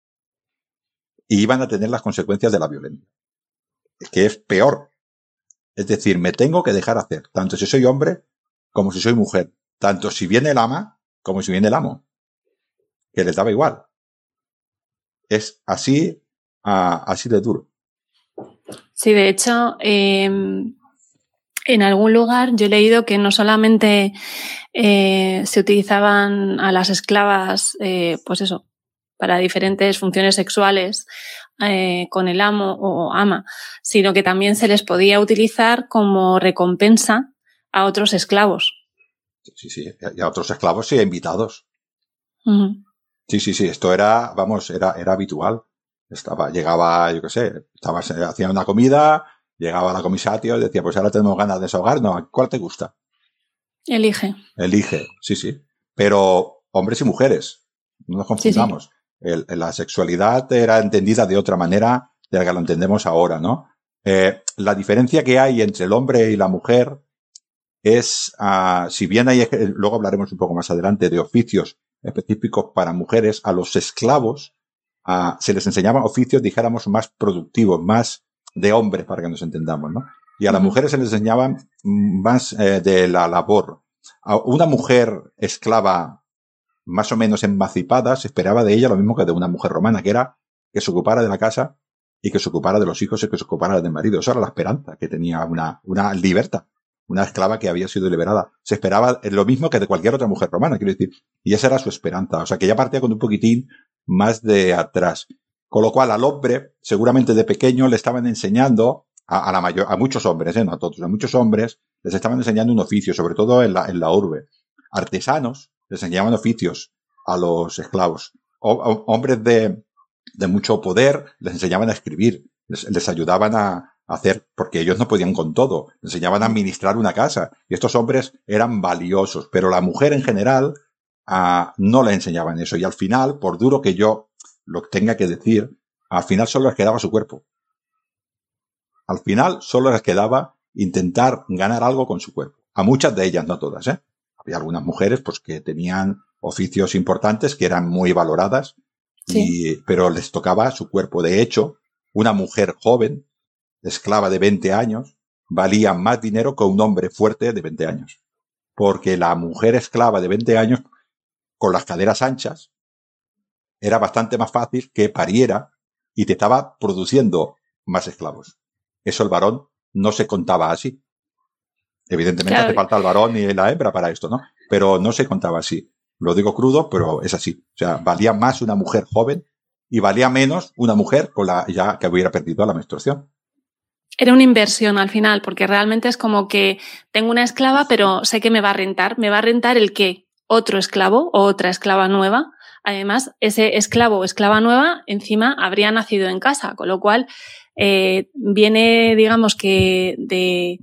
Y iban a tener las consecuencias de la violencia. Que es peor. Es decir, me tengo que dejar hacer, tanto si soy hombre como si soy mujer, tanto si viene el ama como si viene el amo, que les daba igual. Es así, uh, así de duro. Sí, de hecho, eh, en algún lugar yo he leído que no solamente eh, se utilizaban a las esclavas, eh, pues eso, para diferentes funciones sexuales, Eh, con el amo o ama, sino que también se les podía utilizar como recompensa a otros esclavos. Sí, sí, y a otros esclavos sí, invitados. Uh-huh. Sí, sí, sí, esto era, vamos, era, era habitual. Estaba, llegaba, yo qué sé, estaba, hacía una comida, llegaba la comisatio y decía, pues ahora tenemos ganas de desahogar, no, ¿cuál te gusta? Elige. Elige, sí, sí. Pero hombres y mujeres, no nos confundamos. Sí, sí. El, la sexualidad era entendida de otra manera de la que lo entendemos ahora, ¿no? Eh, la diferencia que hay entre el hombre y la mujer es, uh, si bien hay, luego hablaremos un poco más adelante de oficios específicos para mujeres, a los esclavos uh, se les enseñaban oficios, dijéramos, más productivos, más de hombres, para que nos entendamos, ¿no? Y a las uh-huh. mujeres se les enseñaban más eh, de la labor. A una mujer esclava más o menos emancipada, se esperaba de ella lo mismo que de una mujer romana, que era que se ocupara de la casa y que se ocupara de los hijos y que se ocupara del marido. Eso era la esperanza que tenía una, una liberta, una esclava que había sido liberada. Se esperaba lo mismo que de cualquier otra mujer romana, quiero decir. Y esa era su esperanza. O sea, que ella partía con un poquitín más de atrás. Con lo cual, al hombre, seguramente de pequeño, le estaban enseñando a, a la mayor, a muchos hombres, ¿eh? No a todos, a muchos hombres, les estaban enseñando un oficio, sobre todo en la, en la urbe. Artesanos, les enseñaban oficios a los esclavos. O, o, hombres de, de mucho poder les enseñaban a escribir, les, les ayudaban a, a hacer, porque ellos no podían con todo, les enseñaban a administrar una casa. Y estos hombres eran valiosos, pero la mujer en general uh, no le enseñaban eso. Y al final, por duro que yo lo tenga que decir, al final solo les quedaba su cuerpo. Al final solo les quedaba intentar ganar algo con su cuerpo. A muchas de ellas, no todas, ¿eh? Había algunas mujeres pues que tenían oficios importantes que eran muy valoradas, sí. y, pero les tocaba su cuerpo. De hecho, una mujer joven, esclava de veinte años, valía más dinero que un hombre fuerte de veinte años. Porque la mujer esclava de veinte años, con las caderas anchas, era bastante más fácil que pariera y te estaba produciendo más esclavos. Eso el varón no se contaba así. Evidentemente claro. Hace falta el varón y la hembra para esto, ¿no? Pero no se contaba así. Lo digo crudo, pero es así. O sea, valía más una mujer joven y valía menos una mujer con la ya que hubiera perdido la menstruación. Era una inversión al final, porque realmente es como que tengo una esclava, pero sé que me va a rentar. ¿Me va a rentar el qué? Otro esclavo o otra esclava nueva. Además, ese esclavo o esclava nueva encima habría nacido en casa, con lo cual eh, viene, digamos que de...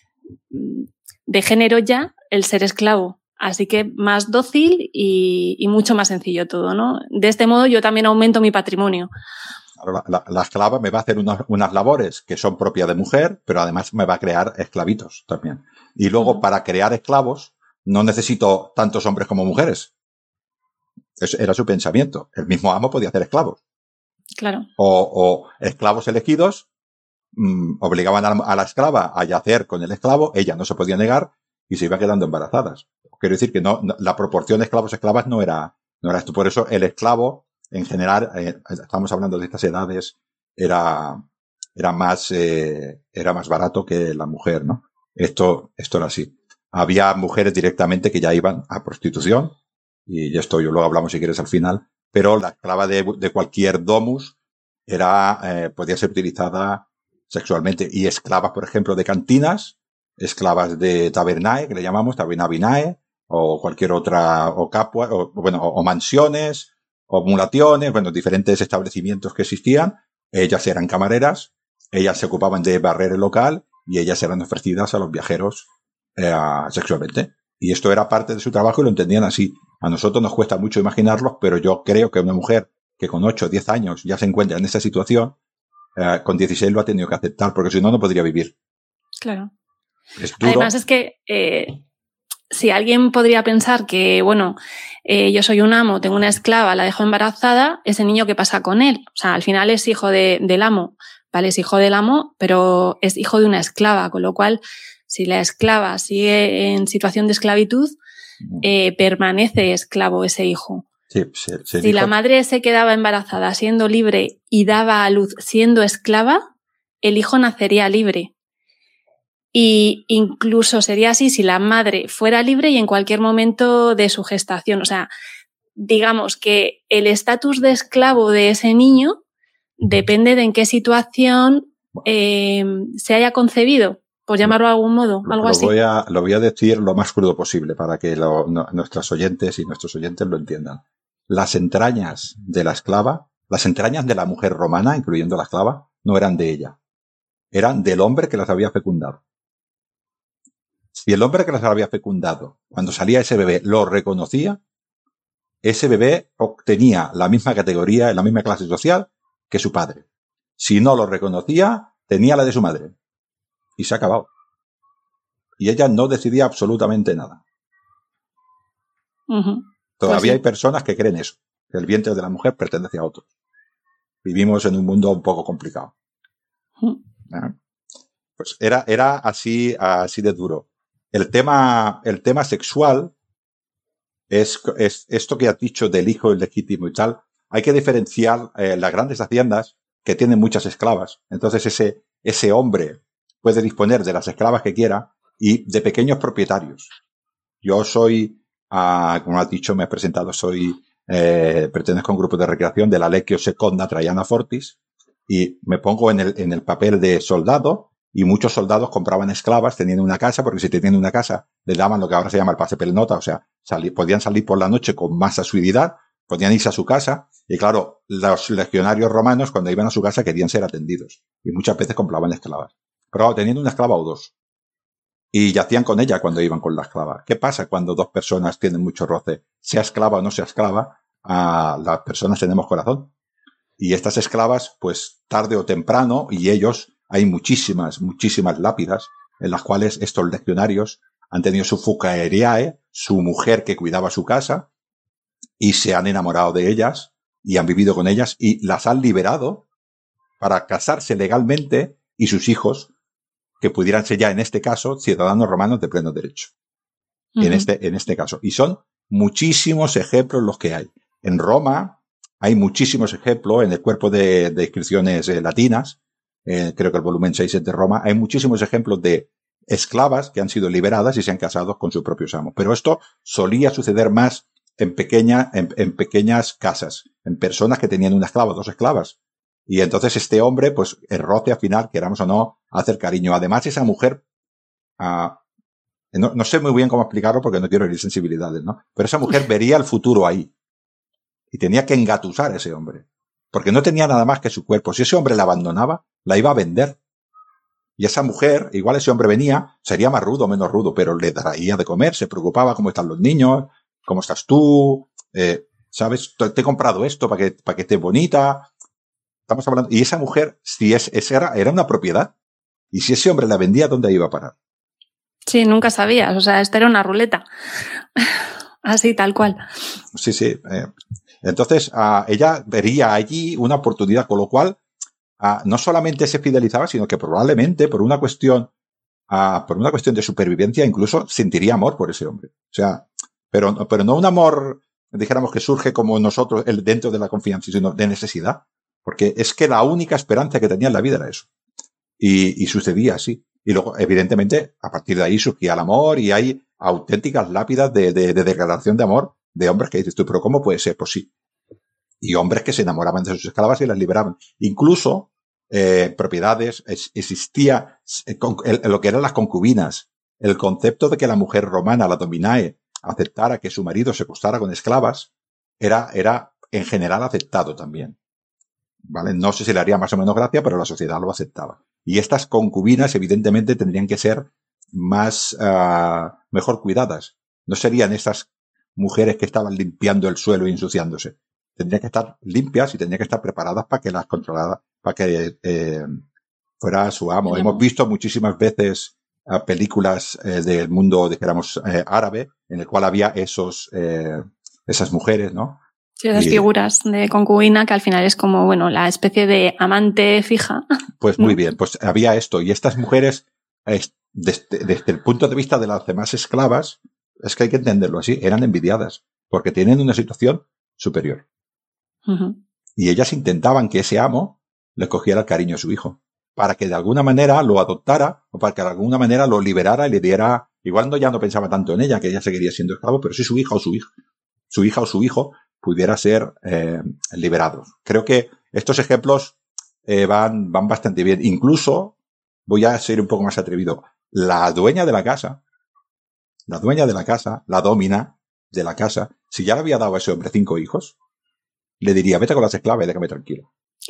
de género ya el ser esclavo, así que más dócil y, y mucho más sencillo todo, ¿no? De este modo yo también aumento mi patrimonio. La, la, la esclava me va a hacer unas, unas labores que son propias de mujer, pero además me va a crear esclavitos también. Y luego uh-huh. para crear esclavos no necesito tantos hombres como mujeres. Eso era su pensamiento. El mismo amo podía hacer esclavos. Claro. O, o esclavos elegidos mmm, obligaban a la, a la esclava a yacer con el esclavo, ella no se podía negar y se iba quedando embarazadas. Quiero decir que no, no la proporción de esclavos-esclavas no era, no era esto. Por eso el esclavo, en general, eh, estamos hablando de estas edades, era, era más, eh, era más barato que la mujer, ¿no? Esto, esto era así. Había mujeres directamente que ya iban a prostitución, y esto yo luego hablamos si quieres al final, pero la esclava de, de cualquier domus era, eh, podía ser utilizada sexualmente. Y esclavas, por ejemplo, de cantinas, esclavas de tabernae, que le llamamos tabernabinae, o cualquier otra, o capua, o, bueno, o, o mansiones, o mulationes, bueno, diferentes establecimientos que existían. Ellas eran camareras, ellas se ocupaban de barrer el local, y ellas eran ofrecidas a los viajeros eh, sexualmente. Y esto era parte de su trabajo y lo entendían así. A nosotros nos cuesta mucho imaginarlo, pero yo creo que una mujer que con ocho o diez años ya se encuentra en esa situación, eh, con dieciséis lo ha tenido que aceptar, porque si no, no podría vivir. Claro. Es duro. Además es que eh, si alguien podría pensar que, bueno, eh, yo soy un amo, tengo una esclava, la dejo embarazada, ese niño, ¿qué pasa con él? O sea, al final es hijo de, del amo, ¿vale? Es hijo del amo, pero es hijo de una esclava, con lo cual, si la esclava sigue en situación de esclavitud, eh, permanece esclavo ese hijo. Sí, sí, sí, si hijo... la madre se quedaba embarazada siendo libre y daba a luz siendo esclava, el hijo nacería libre. Y incluso sería así si la madre fuera libre y en cualquier momento de su gestación. O sea, digamos que el estatus de esclavo de ese niño depende de en qué situación eh, se haya concebido, por llamarlo de algún modo, algo lo así. Voy a, lo voy a decir lo más crudo posible para que lo, no, nuestras oyentes y nuestros oyentes lo entiendan. Las entrañas de la esclava, las entrañas de la mujer romana, incluyendo la esclava, no eran de ella. Eran del hombre que las había fecundado. Si el hombre que las había fecundado, cuando salía ese bebé, lo reconocía, ese bebé obtenía la misma categoría, la misma clase social que su padre. Si no lo reconocía, tenía la de su madre. Y se ha acabado. Y ella no decidía absolutamente nada. Uh-huh. Todavía pues sí. hay personas que creen eso, que el vientre de la mujer pertenece a otros. Vivimos en un mundo un poco complicado. Uh-huh. ¿Eh? Pues era, era así, así de duro. El tema, el tema sexual es, es esto que has dicho del hijo ilegítimo y tal. Hay que diferenciar eh, las grandes haciendas que tienen muchas esclavas. Entonces ese, ese hombre puede disponer de las esclavas que quiera y de pequeños propietarios. Yo soy, uh, como has dicho, me has presentado, soy, eh, pertenezco a un grupo de recreación de la Lecchio Seconda Traiana Fortis y me pongo en el, en el papel de soldado. Y muchos soldados compraban esclavas teniendo una casa, porque si tenían una casa, le daban lo que ahora se llama el pase pelnota, o sea, salir, podían salir por la noche con más asiduidad, podían irse a su casa, y claro, los legionarios romanos, cuando iban a su casa, querían ser atendidos, y muchas veces compraban esclavas. Pero claro, teniendo una esclava o dos, y yacían con ella cuando iban con la esclava. ¿Qué pasa cuando dos personas tienen mucho roce? Sea esclava o no sea esclava, a las personas tenemos corazón. Y estas esclavas, pues, tarde o temprano, y ellos, hay muchísimas, muchísimas lápidas en las cuales estos legionarios han tenido su fucaeriae, su mujer que cuidaba su casa, y se han enamorado de ellas, y han vivido con ellas, y las han liberado para casarse legalmente, y sus hijos, que pudieran ser ya en este caso, ciudadanos romanos de pleno derecho. Uh-huh. En este, en este caso. Y son muchísimos ejemplos los que hay. En Roma hay muchísimos ejemplos, en el cuerpo de, de inscripciones eh, latinas, Eh, creo que el volumen seis es de Roma, hay muchísimos ejemplos de esclavas que han sido liberadas y se han casado con sus propios amos. Pero esto solía suceder más en, pequeña, en, en pequeñas casas, en personas que tenían una esclava, dos esclavas. Y entonces este hombre, pues, el roce al final, queramos o no, hacer cariño. Además, esa mujer, uh, no, no sé muy bien cómo explicarlo porque no quiero herir sensibilidades, ¿no? Pero esa mujer vería el futuro ahí. Y tenía que engatusar a ese hombre. Porque no tenía nada más que su cuerpo. Si ese hombre la abandonaba, la iba a vender. Y esa mujer, igual ese hombre venía, sería más rudo o menos rudo, pero le daría de comer, se preocupaba cómo están los niños, cómo estás tú, eh, ¿sabes? Te he comprado esto para que, para que estés bonita. Estamos hablando. Y esa mujer, si es, esa era, era una propiedad. Y si ese hombre la vendía, ¿dónde iba a parar? Sí, nunca sabías. O sea, esto era una ruleta. Así, tal cual. Sí, sí. Eh. Entonces, uh, ella vería allí una oportunidad, con lo cual, uh, no solamente se fidelizaba, sino que probablemente por una cuestión, uh, por una cuestión de supervivencia, incluso sentiría amor por ese hombre. O sea, pero, pero no un amor, dijéramos, que surge como nosotros, el, dentro de la confianza, sino de necesidad. Porque es que la única esperanza que tenía en la vida era eso. Y, y sucedía así. Y luego, evidentemente, a partir de ahí surgía el amor y hay auténticas lápidas de, de, de declaración de amor de hombres que dices tú, pero ¿cómo puede ser? Pues sí. Y hombres que se enamoraban de sus esclavas y las liberaban. Incluso, eh, propiedades, es, existía eh, con, el, lo que eran las concubinas. El concepto de que la mujer romana, la dominae, aceptara que su marido se acostara con esclavas, era, era en general aceptado también. ¿Vale? No sé si le haría más o menos gracia, pero la sociedad lo aceptaba. Y estas concubinas, evidentemente, tendrían que ser más, uh, mejor cuidadas. No serían esas mujeres que estaban limpiando el suelo y ensuciándose. Tendrían que estar limpias y tendrían que estar preparadas para que las controlara, para que eh, fuera su amo. Bien. Hemos visto muchísimas veces uh, películas eh, del mundo, dijéramos, eh, árabe, en el cual había esos, eh, esas mujeres, ¿no? Sí, esas y, figuras de concubina que al final es como, bueno, la especie de amante fija. Pues muy ¿no? bien, pues había esto. Y estas mujeres, desde, desde el punto de vista de las demás esclavas, es que hay que entenderlo así, eran envidiadas, porque tienen una situación superior. Uh-huh. Y ellas intentaban que ese amo le cogiera el cariño a su hijo, para que de alguna manera lo adoptara, o para que de alguna manera lo liberara y le diera, igual no, ya no pensaba tanto en ella, que ella seguiría siendo esclavo, pero sí su hija o su hijo, su hija o su hijo pudiera ser eh, liberado. Creo que estos ejemplos eh, van, van bastante bien. Incluso, voy a ser un poco más atrevido, la dueña de la casa, la dueña de la casa, la domina de la casa, si ya le había dado a ese hombre cinco hijos, le diría, vete con las esclavas y déjame tranquilo.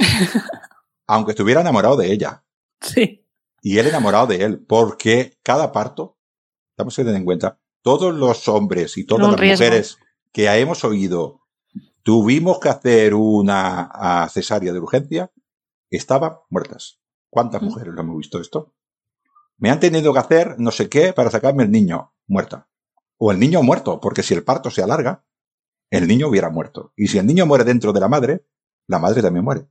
Aunque estuviera enamorado de ella. Sí. Y él enamorado de él, porque cada parto, tenemos que tener en cuenta, todos los hombres y todas las riesgo. mujeres que hemos oído tuvimos que hacer una cesárea de urgencia, estaban muertas. ¿Cuántas ¿Mm? mujeres lo hemos visto esto? Me han tenido que hacer no sé qué para sacarme el niño, muerta. O el niño muerto, porque si el parto se alarga, el niño hubiera muerto. Y si el niño muere dentro de la madre, la madre también muere.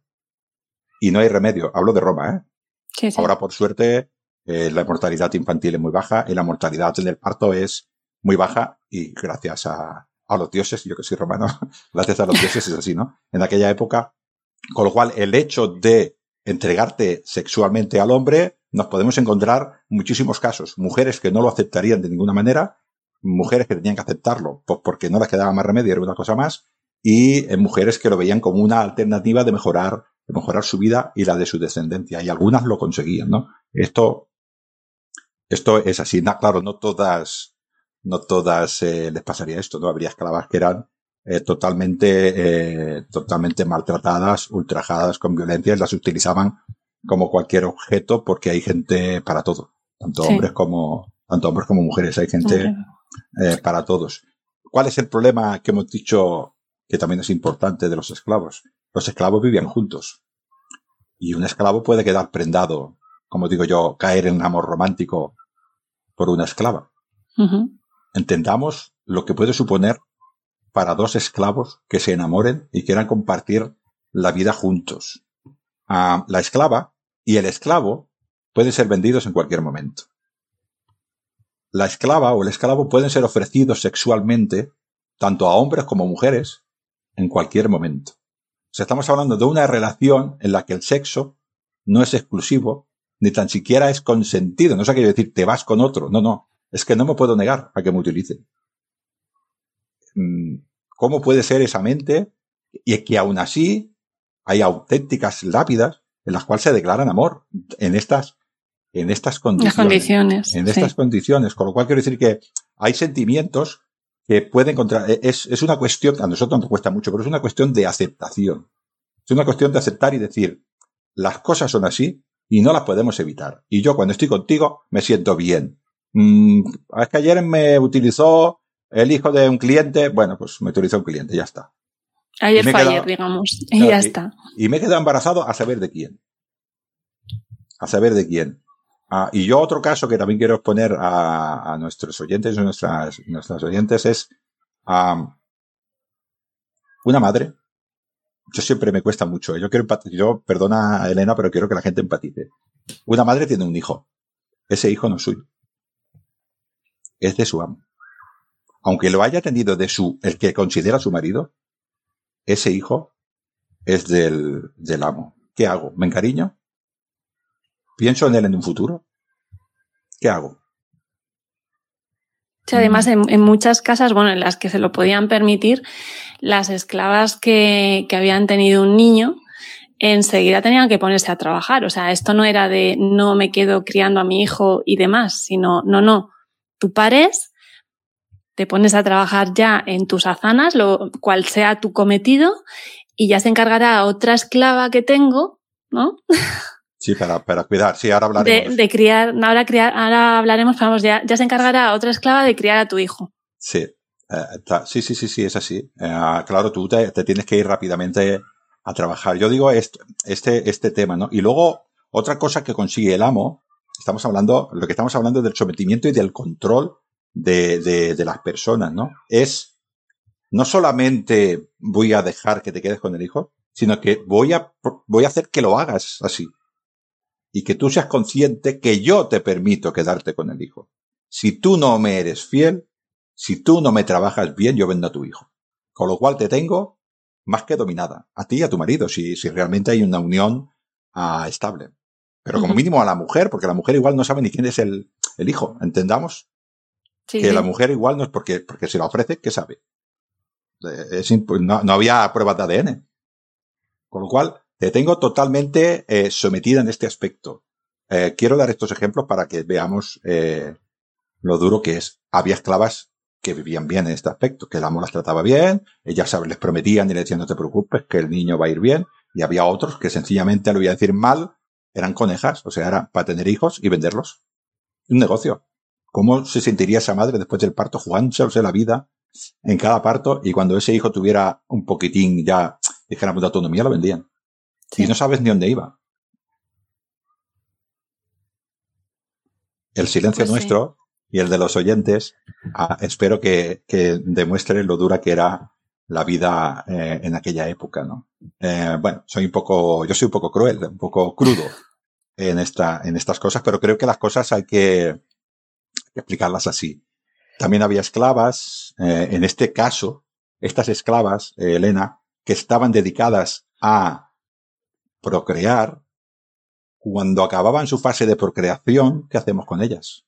Y no hay remedio. Hablo de Roma, ¿eh? Sí, sí. Ahora, por suerte, eh, la mortalidad infantil es muy baja y la mortalidad en el parto es muy baja y gracias a a los dioses, yo que soy romano, gracias a los dioses es así, ¿no? En aquella época, con lo cual el hecho de entregarte sexualmente al hombre, nos podemos encontrar muchísimos casos. Mujeres que no lo aceptarían de ninguna manera, mujeres que tenían que aceptarlo pues porque no les quedaba más remedio, era una cosa más, y eh, mujeres que lo veían como una alternativa de mejorar, de mejorar su vida y la de su descendencia, y algunas lo conseguían, ¿no? Esto, esto es así. No, claro, no todas... no todas eh, les pasaría esto, ¿no? Habría esclavas que eran eh, totalmente, eh, totalmente maltratadas, ultrajadas con violencia, y las utilizaban como cualquier objeto porque hay gente para todo, tanto Sí. hombres como, tanto hombres como mujeres, hay gente eh, para todos. ¿Cuál es el problema que hemos dicho que también es importante de los esclavos? Los esclavos vivían juntos. Y un esclavo puede quedar prendado, como digo yo, caer en amor romántico por una esclava. Uh-huh. Entendamos lo que puede suponer para dos esclavos que se enamoren y quieran compartir la vida juntos. Uh, la esclava y el esclavo pueden ser vendidos en cualquier momento. La esclava o el esclavo pueden ser ofrecidos sexualmente tanto a hombres como a mujeres en cualquier momento. O sea, estamos hablando de una relación en la que el sexo no es exclusivo ni tan siquiera es consentido. No es aquello de decir te vas con otro. No, no. Es que no me puedo negar a que me utilicen. ¿Cómo puede ser esa mente? Y que aún así hay auténticas lápidas en las cuales se declaran amor en estas, en estas condiciones. Las condiciones. En estas sí. condiciones. Con lo cual quiero decir que hay sentimientos que pueden encontrar. Es, es una cuestión, a nosotros nos cuesta mucho, pero es una cuestión de aceptación. Es una cuestión de aceptar y decir, las cosas son así y no las podemos evitar. Y yo cuando estoy contigo me siento bien. Mm, es que ayer me utilizó el hijo de un cliente, bueno, pues me utilizó un cliente, ya está. Ayer fue quedado, ayer, digamos, y claro, ya y, está. Y me he quedado embarazado a saber de quién. A saber de quién. Ah, y yo otro caso que también quiero exponer a, a nuestros oyentes, nuestras, nuestras oyentes, es um, una madre. Yo siempre me cuesta mucho. Yo quiero empatizar, yo, perdona a Elena, pero quiero que la gente empatice. Una madre tiene un hijo. Ese hijo no es suyo. Es de su amo. Aunque lo haya tenido de su, el que considera su marido, ese hijo es del, del amo. ¿Qué hago? ¿Me encariño? ¿Pienso en él en un futuro? ¿Qué hago? Sí, además, en, en muchas casas, bueno, en las que se lo podían permitir, las esclavas que, que habían tenido un niño, enseguida tenían que ponerse a trabajar. O sea, esto no era de no me quedo criando a mi hijo y demás, sino, no, no, tú pares, te pones a trabajar ya en tus azanas, lo cual sea tu cometido, y ya se encargará otra esclava que tengo, ¿no? Sí, para, para cuidar. Sí, ahora hablaremos. De, de criar, ahora, criar, ahora hablaremos, vamos, ya, ya se encargará otra esclava de criar a tu hijo. Sí, eh, está, sí, sí, sí, sí, es así. Eh, claro, tú te, te tienes que ir rápidamente a trabajar. Yo digo este, este, este tema, ¿no? Y luego, otra cosa que consigue el amo, estamos hablando, lo que estamos hablando es del sometimiento y del control de, de, de las personas, ¿no? Es, no solamente voy a dejar que te quedes con el hijo, sino que voy a, voy a hacer que lo hagas así. Y que tú seas consciente que yo te permito quedarte con el hijo. Si tú no me eres fiel, si tú no me trabajas bien, yo vendo a tu hijo. Con lo cual te tengo más que dominada. A ti y a tu marido, si, si realmente hay una unión uh, estable. Pero como uh-huh. mínimo a la mujer, porque la mujer igual no sabe ni quién es el, el hijo. ¿Entendamos? Sí, que sí. La mujer igual no es porque, porque se la ofrece, ¿qué sabe? Es, no, no había pruebas de A D N. Con lo cual, te tengo totalmente eh, sometida en este aspecto. Eh, quiero dar estos ejemplos para que veamos eh, lo duro que es. Había esclavas que vivían bien en este aspecto, que el amo las trataba bien, ellas ¿sabes? Les prometían y le decían no te preocupes, que el niño va a ir bien, y había otros que sencillamente, lo voy a decir mal, eran conejas, o sea, era para tener hijos y venderlos. Un negocio. ¿Cómo se sentiría esa madre después del parto jugándose la vida en cada parto y cuando ese hijo tuviera un poquitín ya, dijéramos, de autonomía, lo vendían? Sí. Y no sabes ni dónde iba. El silencio pues nuestro sí. Y el de los oyentes, ah, espero que, que demuestre lo dura que era la vida eh, en aquella época, ¿no? Eh, bueno, soy un poco, yo soy un poco cruel, un poco crudo en esta, en estas cosas, pero creo que las cosas hay que, hay que explicarlas así. También había esclavas, eh, en este caso, estas esclavas, eh, Elena, que estaban dedicadas a procrear. Cuando acababan su fase de procreación, ¿qué hacemos con ellas?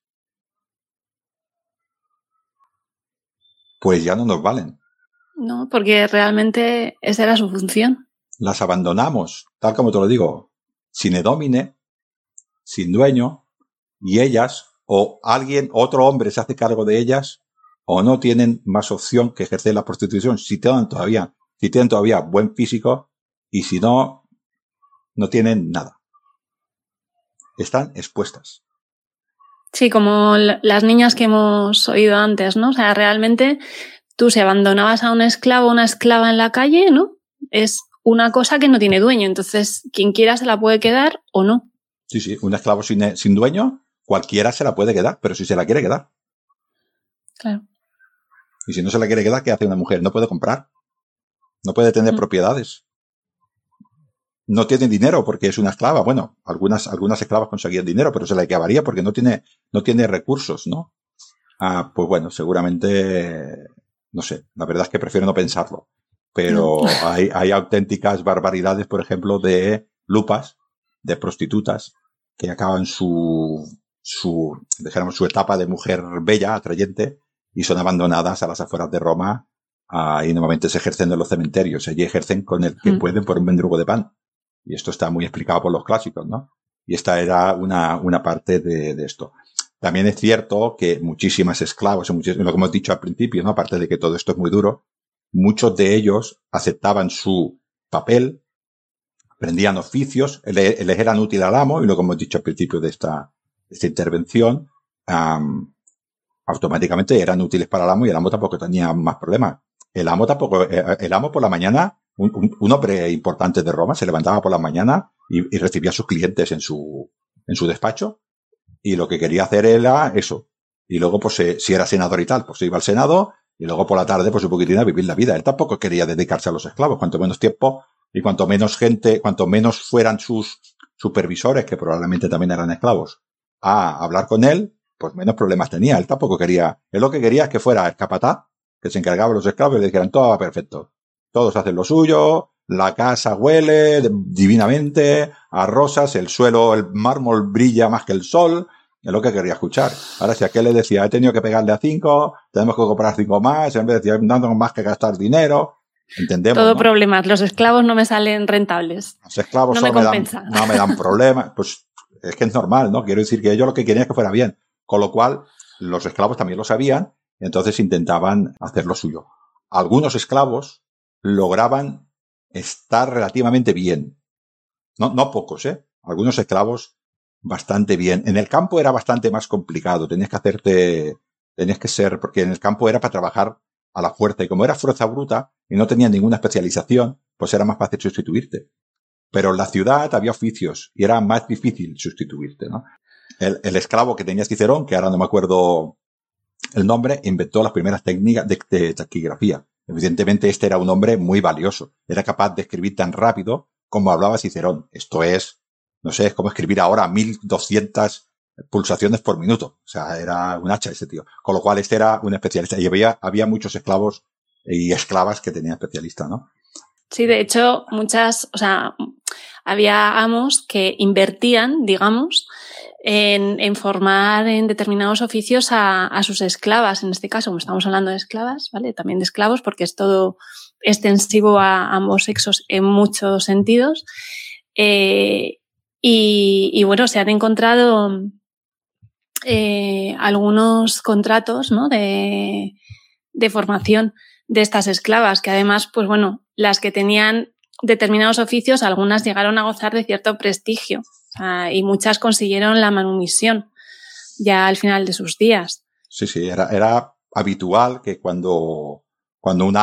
Pues ya no nos valen. No, porque realmente esa era su función. Las abandonamos, tal como te lo digo, sin edómine, sin dueño, y ellas, o alguien, otro hombre se hace cargo de ellas, o no tienen más opción que ejercer la prostitución, si tienen todavía, si tienen todavía buen físico, y si no, no tienen nada. Están expuestas. Sí, como las niñas que hemos oído antes, ¿no? O sea, realmente tú si abandonabas a un esclavo o una esclava en la calle, ¿no? Es una cosa que no tiene dueño, entonces quien quiera se la puede quedar o no. Sí, sí, un esclavo sin, sin dueño, cualquiera se la puede quedar, pero si se la quiere quedar. Claro. Y si no se la quiere quedar, ¿qué hace una mujer? No puede comprar, no puede tener mm. propiedades. No tiene dinero porque es una esclava. Bueno, algunas, algunas esclavas conseguían dinero, pero se la acabaría porque no tiene, no tiene recursos, ¿no? Ah, pues bueno, seguramente, no sé, la verdad es que prefiero no pensarlo. Pero no. hay, hay auténticas barbaridades, por ejemplo, de lupas, de prostitutas, que acaban su, su, dijéramos, su etapa de mujer bella, atrayente, y son abandonadas a las afueras de Roma, ah, y normalmente se ejercen en los cementerios. Allí ejercen con el que mm. pueden por un mendrugo de pan. Y esto está muy explicado por los clásicos, ¿no? Y esta era una, una parte de, de esto. También es cierto que muchísimas esclavos, muchísimas, lo que hemos dicho al principio, ¿no? Aparte de que todo esto es muy duro, muchos de ellos aceptaban su papel, aprendían oficios, les, les eran útiles al amo, y lo que hemos dicho al principio de esta, de esta intervención, um, automáticamente eran útiles para el amo y el amo tampoco tenía más problemas. El amo tampoco, el amo por la mañana, un, un, un hombre importante de Roma se levantaba por la mañana y, y recibía a sus clientes en su, en su despacho, y lo que quería hacer era eso. Y luego, pues, eh, si era senador y tal, pues se iba al Senado, y luego por la tarde, pues un poquitín a vivir la vida. Él tampoco quería dedicarse a los esclavos. Cuanto menos tiempo y cuanto menos gente, cuanto menos fueran sus supervisores, que probablemente también eran esclavos, a hablar con él, pues menos problemas tenía. Él tampoco quería, él lo que quería es que fuera el capataz, que se encargaba de los esclavos y le dijeran todo va perfecto. Todos hacen lo suyo, la casa huele divinamente, a rosas, el suelo, el mármol brilla más que el sol. Es lo que quería escuchar. Ahora, si aquel le decía, he tenido que pegarle a cinco, tenemos que comprar cinco más, en vez de decir, no tengo más que gastar dinero, entendemos. Todo ¿no? Problemas. Los esclavos no me salen rentables. Los esclavos no solo me, me, dan, no me dan problemas. Pues es que es normal, ¿no? Quiero decir que ellos lo que querían es que fuera bien. Con lo cual, los esclavos también lo sabían, y entonces intentaban hacer lo suyo. Algunos esclavos lograban estar relativamente bien. No, no pocos, ¿eh? algunos esclavos bastante bien. En el campo era bastante más complicado. Tenías que hacerte, tenías que ser, porque en el campo era para trabajar a la fuerza. Y como era fuerza bruta y no tenía ninguna especialización, pues era más fácil sustituirte. Pero en la ciudad había oficios y era más difícil sustituirte, ¿no? El, el esclavo que tenía Cicerón, que ahora no me acuerdo el nombre, inventó las primeras técnicas de, de taquigrafía. Evidentemente este era un hombre muy valioso. Era capaz de escribir tan rápido como hablaba Cicerón. Esto es, no sé, es como escribir ahora mil doscientas pulsaciones por minuto. O sea, era un hacha ese tío. Con lo cual este era un especialista. Y había, había muchos esclavos y esclavas que tenían especialista, ¿no? Sí, de hecho, muchas, o sea, había amos que invertían, digamos, en, en formar en determinados oficios a, a sus esclavas. En este caso, como estamos hablando de esclavas, ¿vale? También de esclavos, porque es todo extensivo a ambos sexos en muchos sentidos. Eh, y, y bueno, se han encontrado eh, algunos contratos, ¿no? de, de formación de estas esclavas, que además, pues bueno, las que tenían determinados oficios, algunas llegaron a gozar de cierto prestigio, o sea, y muchas consiguieron la manumisión ya al final de sus días. Sí, sí, era, era habitual que cuando, cuando un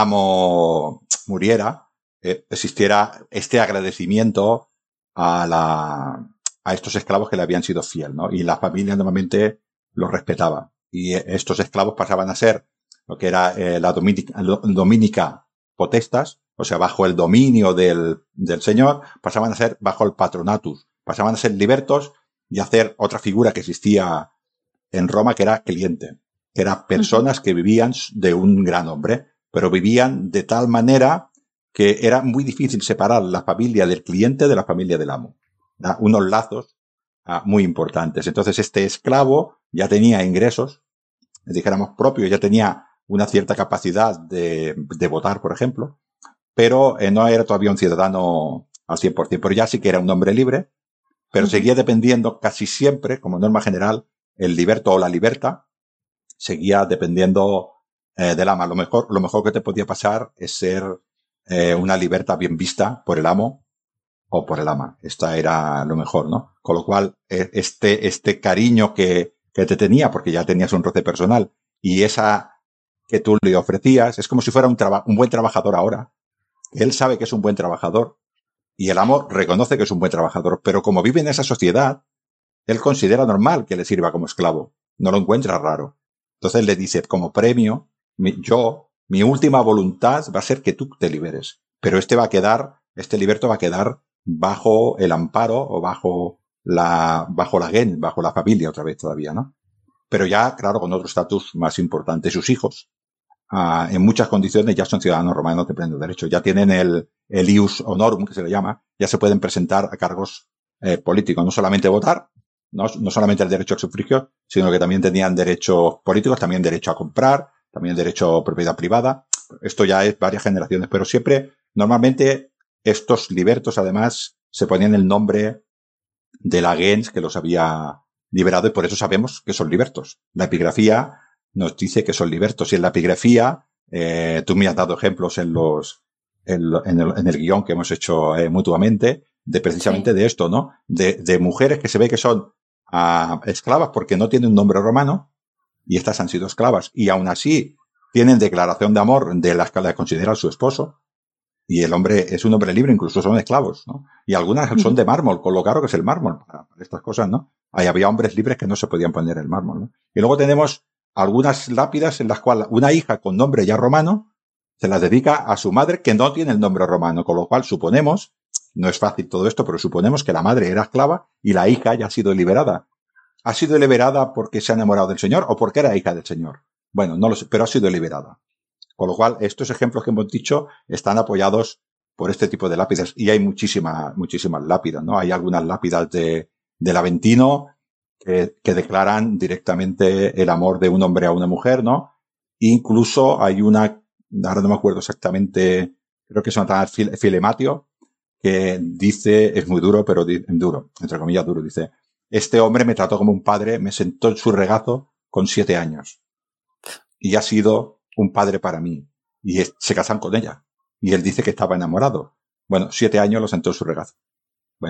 amo muriera, eh, existiera este agradecimiento a la, a estos esclavos que le habían sido fiel, ¿no? Y la familia normalmente los respetaba. Y estos esclavos pasaban a ser lo que era eh, la dominica, dominica potestas, o sea, bajo el dominio del, del señor, pasaban a ser bajo el patronatus, pasaban a ser libertos y a hacer otra figura que existía en Roma, que era cliente, que eran personas que vivían de un gran hombre, pero vivían de tal manera que era muy difícil separar la familia del cliente de la familia del amo. ¿Verdad? Unos lazos ah, muy importantes. Entonces este esclavo ya tenía ingresos, dijéramos propios, ya tenía una cierta capacidad de, de votar, por ejemplo, pero eh, no era todavía un ciudadano al cien por ciento, pero ya sí que era un hombre libre, pero uh-huh. seguía dependiendo casi siempre, como norma general, el liberto o la liberta, seguía dependiendo eh, del ama. Lo mejor, lo mejor que te podía pasar es ser eh, una liberta bien vista por el amo o por el ama. Esta era lo mejor, ¿no? Con lo cual, eh, este, este cariño que, que te tenía, porque ya tenías un roce personal, y esa que tú le ofrecías, es como si fuera un, traba, un buen trabajador ahora. Él sabe que es un buen trabajador y el amo reconoce que es un buen trabajador, pero como vive en esa sociedad, él considera normal que le sirva como esclavo. No lo encuentra raro. Entonces le dice, como premio, mi, yo, mi última voluntad va a ser que tú te liberes. Pero este va a quedar, este liberto va a quedar bajo el amparo o bajo la, bajo la gen, bajo la familia otra vez todavía, ¿no? Pero ya, claro, con otro estatus más importante, sus hijos. Uh, en muchas condiciones ya son ciudadanos romanos de pleno derecho. Ya tienen el, el ius honorum, que se le llama, ya se pueden presentar a cargos eh, políticos. No solamente votar, no, no solamente el derecho al sufragio, sino que también tenían derechos políticos, también derecho a comprar, también derecho a propiedad privada. Esto ya es varias generaciones, pero siempre, normalmente, estos libertos, además, se ponían el nombre de la gens que los había liberado y por eso sabemos que son libertos. La epigrafía nos dice que son libertos y en la epigrafía, eh, tú me has dado ejemplos en los, en, en, el, en el guión que hemos hecho eh, mutuamente, de precisamente sí. de esto, ¿no? De, de mujeres que se ve que son uh, esclavas porque no tienen un nombre romano y estas han sido esclavas y aún así tienen declaración de amor de las que la consideran su esposo y el hombre es un hombre libre, incluso son esclavos, ¿no? Y algunas son de mármol, con lo caro que es el mármol para, para estas cosas, ¿no? Ahí había hombres libres que no se podían poner el mármol, ¿no? Y luego tenemos algunas lápidas en las cuales una hija con nombre ya romano se las dedica a su madre que no tiene el nombre romano, con lo cual suponemos, no es fácil todo esto, pero suponemos que la madre era esclava y la hija ya ha sido liberada. ¿Ha sido liberada porque se ha enamorado del Señor o porque era hija del Señor? Bueno, no lo sé, pero ha sido liberada. Con lo cual, estos ejemplos que hemos dicho están apoyados por este tipo de lápidas y hay muchísimas, muchísimas lápidas, ¿no? Hay algunas lápidas de, del Aventino que, que declaran directamente el amor de un hombre a una mujer, ¿no? Incluso hay una, ahora no me acuerdo exactamente, creo que se llama Filematio, que dice, es muy duro, pero duro, entre comillas duro, dice, este hombre me trató como un padre, me sentó en su regazo con siete años y ha sido un padre para mí. Y es, se casan con ella. Y él dice que estaba enamorado. Bueno, siete años lo sentó en su regazo. Bueno,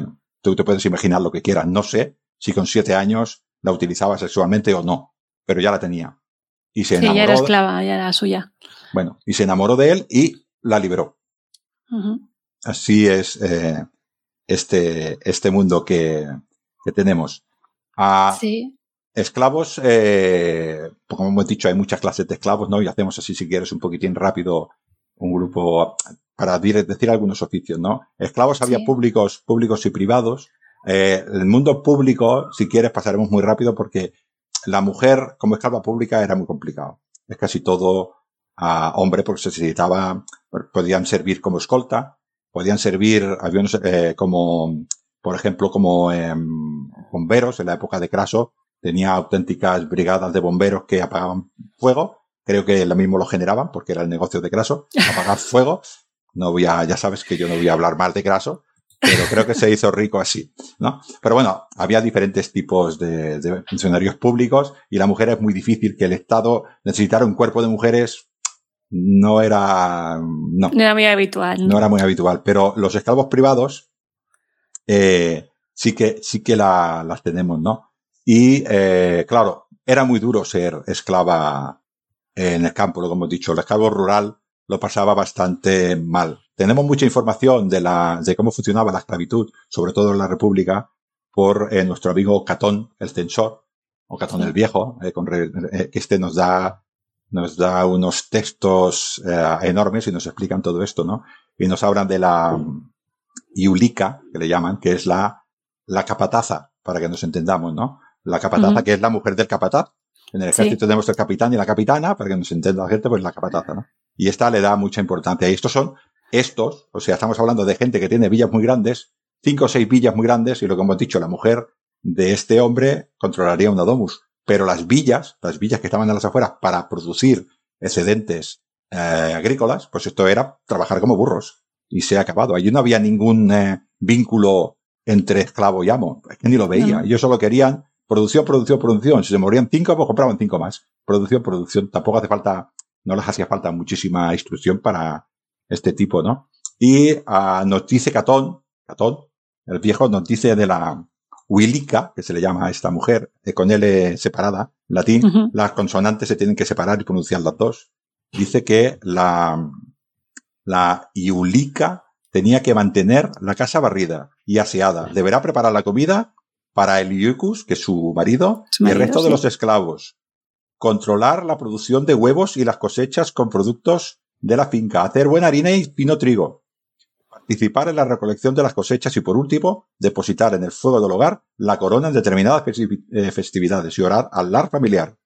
tú te puedes imaginar lo que quieras. No sé si con siete años la utilizaba sexualmente o no, pero ya la tenía. Y se sí, enamoró. ya era esclava, ya era suya. Bueno, y se enamoró de él y la liberó. Uh-huh. Así es eh, este, este mundo que, que tenemos. Ah, sí. Esclavos, eh, como hemos dicho, hay muchas clases de esclavos, ¿no? Y hacemos así, si quieres, un poquitín rápido un grupo para decir algunos oficios, ¿no? Esclavos había sí. públicos, públicos y privados. Eh, el mundo público, si quieres, pasaremos muy rápido porque la mujer como esclava pública era muy complicado. Es casi todo a uh, hombre porque se necesitaba, podían servir como escolta, podían servir aviones eh, como, por ejemplo, como eh, bomberos en la época de Craso. Tenía auténticas brigadas de bomberos que apagaban fuego. Creo que lo mismo lo generaban porque era el negocio de Craso, apagar fuego. No voy a, ya sabes que yo no voy a hablar mal de Craso, pero creo que se hizo rico así, ¿no? Pero bueno, había diferentes tipos de, de funcionarios públicos y la mujer es muy difícil que el Estado necesitara un cuerpo de mujeres. No era, no. No era muy habitual, ¿no? No era muy habitual, pero los esclavos privados, eh, sí que, sí que la, las tenemos, ¿no? Y, eh, claro, era muy duro ser esclava en el campo, lo que hemos dicho. El esclavo rural lo pasaba bastante mal. Tenemos mucha información de la, de cómo funcionaba la esclavitud, sobre todo en la República, por eh, nuestro amigo Catón, el censor, o Catón sí. el Viejo, eh, con re, eh, que este nos da, nos da unos textos eh, enormes y nos explican todo esto, ¿no? Y nos hablan de la iulica, que le llaman, que es la, la capataza, para que nos entendamos, ¿no? La capataza, uh-huh. que es la mujer del capataz. En el ejército sí. tenemos el capitán y la capitana, para que nos entienda la gente, pues la capataza, ¿no? Y esta le da mucha importancia. Y estos son, estos, o sea, estamos hablando de gente que tiene villas muy grandes, cinco o seis villas muy grandes, y lo que hemos dicho, la mujer de este hombre controlaría una domus. Pero las villas, las villas que estaban en las afueras para producir excedentes eh, agrícolas, pues esto era trabajar como burros. Y se ha acabado. Allí no había ningún eh, vínculo entre esclavo y amo. Es que ni lo veía. No. Ellos solo querían producción, producción, producción. Si se morían cinco, pues compraban cinco más. Producción, producción. Tampoco hace falta, no les hacía falta muchísima instrucción para este tipo, ¿no? Y uh, nos dice Catón, Catón, el viejo, nos dice de la huilica, que se le llama a esta mujer, eh, con L separada, latín, uh-huh. las consonantes se tienen que separar y pronunciar las dos. Dice que la, la iulica tenía que mantener la casa barrida y aseada. Deberá preparar la comida para el iucus, que es su marido, su marido y el resto sí. de los esclavos. Controlar la producción de huevos y las cosechas con productos de la finca. Hacer buena harina y fino trigo. Participar en la recolección de las cosechas y, por último, depositar en el fuego del hogar la corona en determinadas festividades y orar al lar familiar.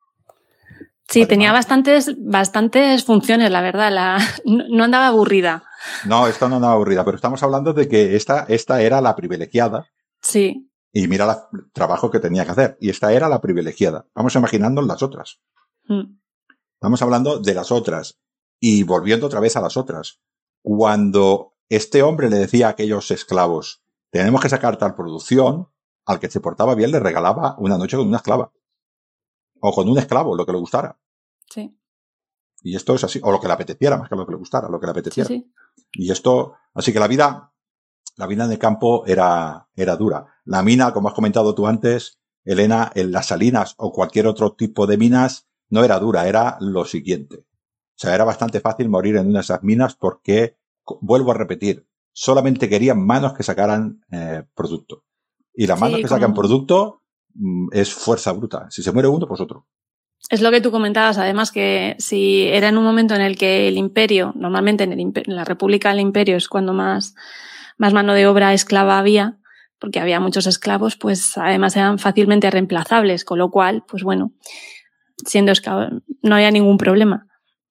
Sí, Además, tenía bastantes, bastantes funciones, la verdad. La, no, no andaba aburrida. No, esta no andaba aburrida, pero estamos hablando de que esta, esta era la privilegiada. Sí. Y mira el trabajo que tenía que hacer. Y esta era la privilegiada. Vamos imaginando las otras. Mm. Estamos hablando de las otras. Y volviendo otra vez a las otras. Cuando este hombre le decía a aquellos esclavos, tenemos que sacar tal producción, al que se portaba bien le regalaba una noche con una esclava. O con un esclavo, lo que le gustara. Sí. Y esto es así. O lo que le apeteciera, más que lo que le gustara, lo que le apeteciera. Sí, sí. Y esto, así que la vida, la vida en el campo era, era dura. La mina, como has comentado tú antes, Elena, en las salinas o cualquier otro tipo de minas, no era dura, era lo siguiente. O sea, era bastante fácil morir en una de esas minas porque, vuelvo a repetir, solamente querían manos que sacaran eh, producto. Y las manos sí, que como... sacan producto mm, es fuerza bruta. Si se muere uno, pues otro. Es lo que tú comentabas, además, que si era en un momento en el que el imperio, normalmente en, el imperio, en la República del Imperio es cuando más, más mano de obra esclava había, porque había muchos esclavos, pues además eran fácilmente reemplazables, con lo cual, pues bueno, siendo esclavo no había ningún problema.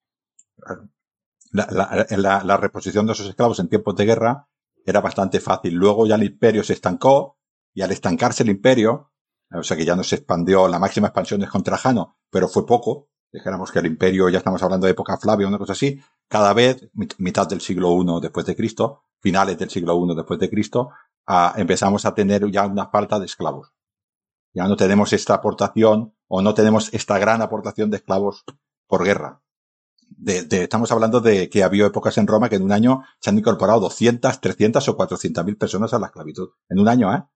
La, la, la, la reposición de esos esclavos en tiempos de guerra era bastante fácil. Luego ya el imperio se estancó y al estancarse el imperio, o sea que ya no se expandió, la máxima expansión es con Trajano, pero fue poco. Dijéramos que el imperio, ya estamos hablando de época Flavia, una cosa así, cada vez, mitad del siglo primero después de Cristo, finales del siglo primero después de Cristo, a, empezamos a tener ya una falta de esclavos. Ya no tenemos esta aportación, o no tenemos esta gran aportación de esclavos por guerra. de, de, estamos hablando de que había épocas en Roma que en un año se han incorporado doscientas, trescientas o cuatrocientas mil personas a la esclavitud. En un año, ¿eh?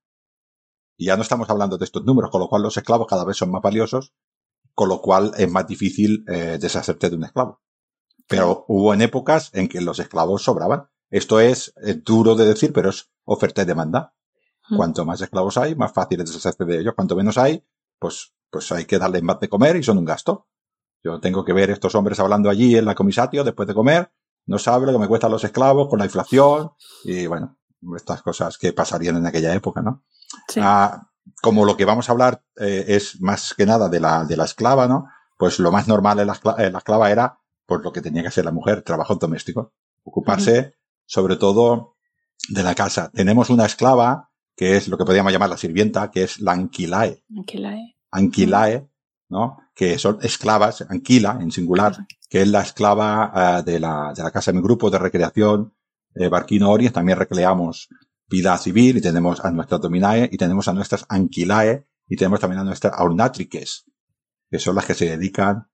Y ya no estamos hablando de estos números, con lo cual los esclavos cada vez son más valiosos, con lo cual es más difícil eh, deshacerte de un esclavo. Pero hubo en épocas en que los esclavos sobraban. Esto es, es duro de decir, pero es oferta y demanda. Mm. Cuanto más esclavos hay, más fácil es deshacerse de ellos. Cuanto menos hay, pues, pues hay que darles más de comer y son un gasto. Yo tengo que ver estos hombres hablando allí en la comisatio después de comer. No sabe lo que me cuestan los esclavos con la inflación y bueno, estas cosas que pasarían en aquella época, ¿no? Sí. Ah, como lo que vamos a hablar eh, es más que nada de la, de la esclava, ¿no? Pues lo más normal en la, en la esclava era pues lo que tenía que hacer la mujer, trabajo doméstico. Ocuparse uh-huh. sobre todo de la casa. Tenemos una esclava que es lo que podríamos llamar la sirvienta, que es la anquilae. Anquilae. Anquilae, uh-huh. ¿no? Que son esclavas, anquila en singular, uh-huh. que es la esclava uh, de la de la casa de mi grupo de recreación eh, Barquino Oriens. También recreamos vida civil y tenemos a nuestras dominae y tenemos a nuestras anquilae y tenemos también a nuestras ornatriques, que son las que se dedican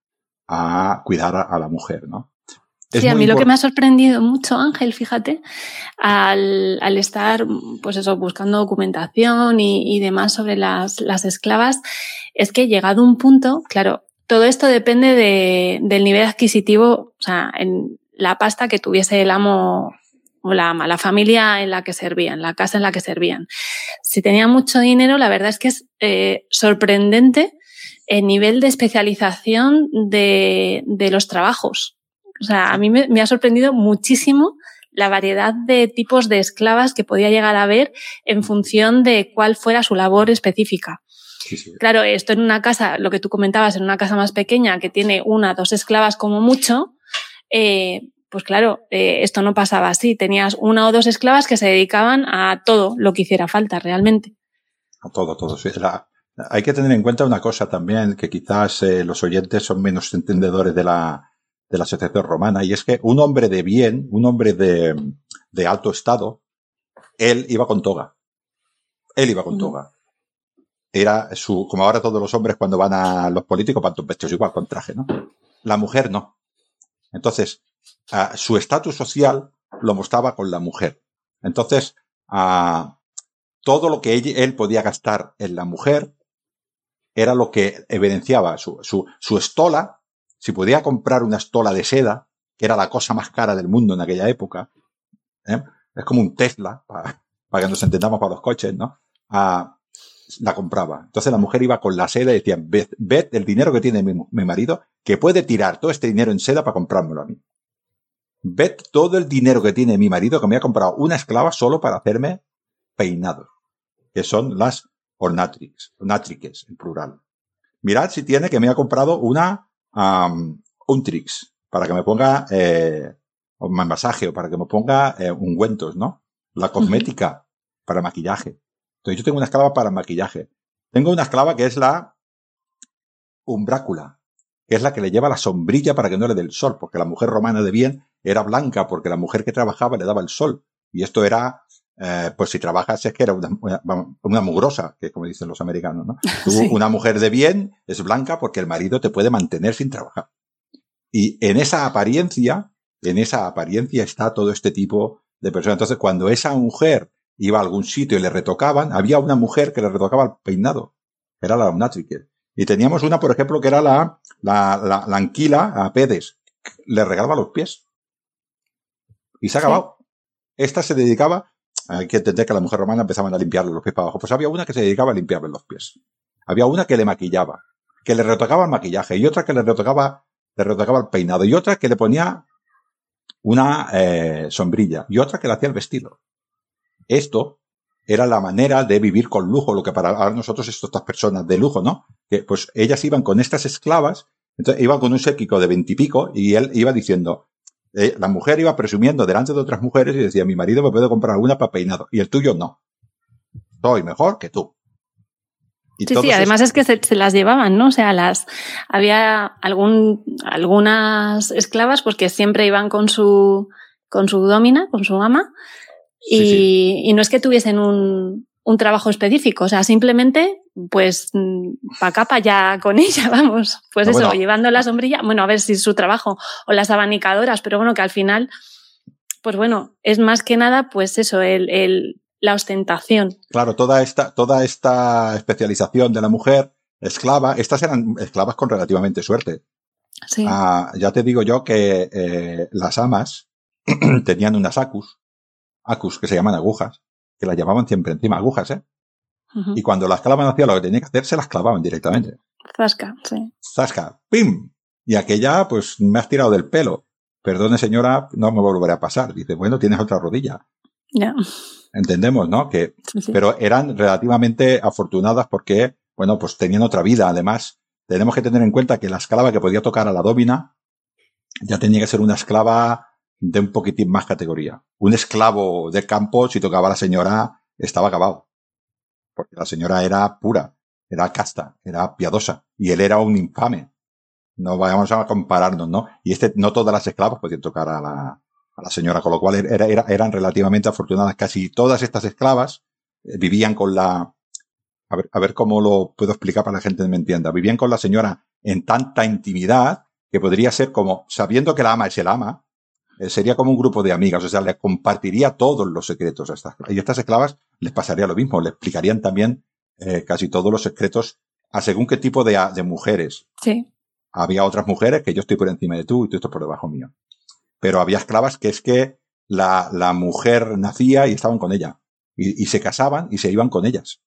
a cuidar a, a la mujer, ¿no? Es sí, a mí lo que me ha sorprendido mucho, Ángel, fíjate, al, al estar, pues eso, buscando documentación y, y demás sobre las, las esclavas, es que llegado un punto, claro, todo esto depende de, del nivel adquisitivo, o sea, en la pasta que tuviese el amo o la ama, la familia en la que servían, la casa en la que servían. Si tenía mucho dinero, la verdad es que es eh, sorprendente el nivel de especialización de, de los trabajos. O sea, a mí me, me ha sorprendido muchísimo la variedad de tipos de esclavas que podía llegar a haber en función de cuál fuera su labor específica. Sí, sí. Claro, esto en una casa, lo que tú comentabas, en una casa más pequeña que tiene una, dos esclavas como mucho, eh, pues claro, eh, esto no pasaba así. Tenías una o dos esclavas que se dedicaban a todo lo que hiciera falta realmente. A todo, todo. Sí. La, hay que tener en cuenta una cosa también, que quizás eh, los oyentes son menos entendedores de la de la sociedad romana, y es que un hombre de bien, un hombre de, de alto estado, él iba con toga. Él iba con toga. Era su, como ahora todos los hombres cuando van a los políticos van vestidos igual, con traje, ¿no? La mujer no. Entonces, uh, su estatus social lo mostraba con la mujer. Entonces, uh, todo lo que él, él podía gastar en la mujer era lo que evidenciaba su, su, su estola. Si podía comprar una estola de seda, que era la cosa más cara del mundo en aquella época, ¿eh? Es como un Tesla, para, para que nos entendamos para los coches, ¿no? Ah, la compraba. Entonces la mujer iba con la seda y decía, ved, ved el dinero que tiene mi, mi marido, que puede tirar todo este dinero en seda para comprármelo a mí. Ved todo el dinero que tiene mi marido, que me ha comprado una esclava solo para hacerme peinados, que son las ornatrix, ornatriques, en plural. Mirad si tiene que me ha comprado una Um, un trix para que me ponga eh, un masaje o para que me ponga eh, ungüentos, ¿no? La cosmética uh-huh. para maquillaje. Entonces yo tengo una esclava para maquillaje. Tengo una esclava que es la umbrácula, que es la que le lleva la sombrilla para que no le dé el sol, porque la mujer romana de bien era blanca, porque la mujer que trabajaba le daba el sol. Y esto era, eh, pues si trabajas es que era una, una, una mugrosa, que como dicen los americanos, ¿no? Tú, sí. Una mujer de bien es blanca porque el marido te puede mantener sin trabajar. Y en esa apariencia, en esa apariencia está todo este tipo de personas. Entonces, cuando esa mujer iba a algún sitio y le retocaban, había una mujer que le retocaba el peinado. Era la omnatrique. Y teníamos una, por ejemplo, que era la, la, la, la anquila a Pedes. Le regalaba los pies. Y se ha acabado. Sí. Esta se dedicaba, hay que entender que a la mujer romana empezaban a limpiarle los pies para abajo. Pues había una que se dedicaba a limpiarle los pies. Había una que le maquillaba, que le retocaba el maquillaje, y otra que le retocaba, le retocaba el peinado, y otra que le ponía una eh, sombrilla, y otra que le hacía el vestido. Esto era la manera de vivir con lujo, lo que para ahora nosotros estas personas de lujo, ¿no? Que pues ellas iban con estas esclavas, entonces iban con un séquito de veintipico, y él iba diciendo, eh, la mujer iba presumiendo delante de otras mujeres y decía, mi marido me puede comprar una para peinado, y el tuyo no. Soy mejor que tú. Y sí, sí, además es que se, se las llevaban, ¿no? O sea, las había algún, algunas esclavas pues que siempre iban con su, con su domina, con su ama, y, sí, sí. y no es que tuviesen un, un trabajo específico, o sea, simplemente, pues, pa' acá, pa' allá con ella, vamos. Pues no, eso, bueno, llevando la sombrilla, bueno, a ver si es su trabajo, o las abanicadoras, pero bueno, que al final, pues bueno, es más que nada, pues eso, el, el, la ostentación. Claro, toda esta, toda esta especialización de la mujer esclava, estas eran esclavas con relativamente suerte. Sí. Ah, ya te digo yo que eh, las amas tenían unas acus, acus que se llaman agujas, que las llamaban siempre encima agujas, ¿eh? Uh-huh. Y cuando la esclava no hacía lo que tenía que hacer, se las clavaban directamente. Zasca, sí. Zasca, ¡pim! Y aquella, pues, me has tirado del pelo. Perdone, señora, no me volverá a pasar. Dice, bueno, tienes otra rodilla. Ya. Yeah. Entendemos, ¿no? Que, sí, sí. Pero eran relativamente afortunadas porque, bueno, pues tenían otra vida. Además, tenemos que tener en cuenta que la esclava que podía tocar a la dómina ya tenía que ser una esclava de un poquitín más categoría. Un esclavo de campo, si tocaba a la señora, estaba acabado. Porque la señora era pura, era casta, era piadosa. Y él era un infame. No vayamos a compararnos, ¿no? Y este, no todas las esclavas podían tocar a la, a la señora, con lo cual era, era, eran relativamente afortunadas. Casi todas estas esclavas eh, vivían con la, a ver, a ver cómo lo puedo explicar para que la gente me entienda. Vivían con la señora en tanta intimidad que podría ser como, sabiendo que la ama es el ama, eh, sería como un grupo de amigas, o sea, le compartiría todos los secretos a estas. Y a estas esclavas les pasaría lo mismo, le explicarían también eh, casi todos los secretos a según qué tipo de, de mujeres. Sí. Había otras mujeres que yo estoy por encima de tú y tú estás por debajo mío. Pero había esclavas que es que la, la mujer nacía y estaban con ella. Y, y se casaban y se iban con ellas.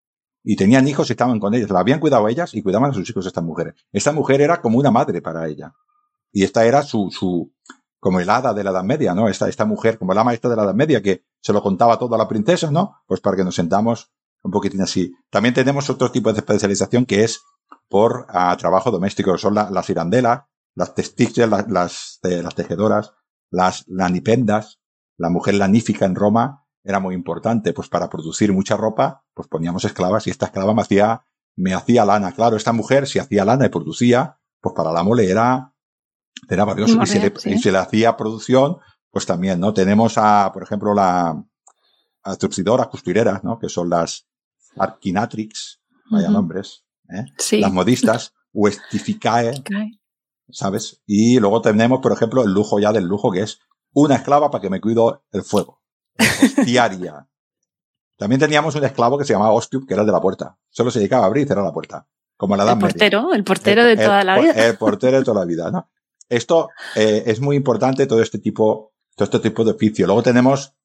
Y tenían hijos y estaban con ellas. La habían cuidado a ellas y cuidaban a sus hijos estas mujeres. Esta mujer era como una madre para ella. Y esta era su, su, como el hada de la Edad Media, ¿no? Esta, esta mujer, como la maestra de la Edad Media, que se lo contaba todo a la princesa, ¿no? Pues para que nos sentamos un poquitín así. También tenemos otro tipo de especialización que es por uh, trabajo doméstico. Son la, las irandelas, las testiches, las, las, eh, las tejedoras, las lanipendas. La mujer lanífica en Roma era muy importante, pues para producir mucha ropa, pues poníamos esclavas y esta esclava me hacía, me hacía lana. Claro, esta mujer si hacía lana y producía, pues para la mole era, era valioso. Y se, le, ¿sí? y se le hacía producción, pues también, ¿no? Tenemos a, por ejemplo, la, a trucidoras, costureras, ¿no? Que son las arquinatrix, vaya uh-huh. nombres, ¿eh? Sí. Las modistas, westificae, okay. ¿sabes? Y luego tenemos, por ejemplo, el lujo ya del lujo, que es una esclava para que me cuido el fuego. Hostiaria. También teníamos un esclavo que se llamaba Ostium, que era el de la puerta. Solo se dedicaba a abrir y cerrar la puerta. Como la Edad Media. El portero, el portero el, de toda el, la vida. El portero de toda la vida, ¿no? Esto eh, es muy importante, todo este tipo, todo este tipo de oficio. Luego tenemos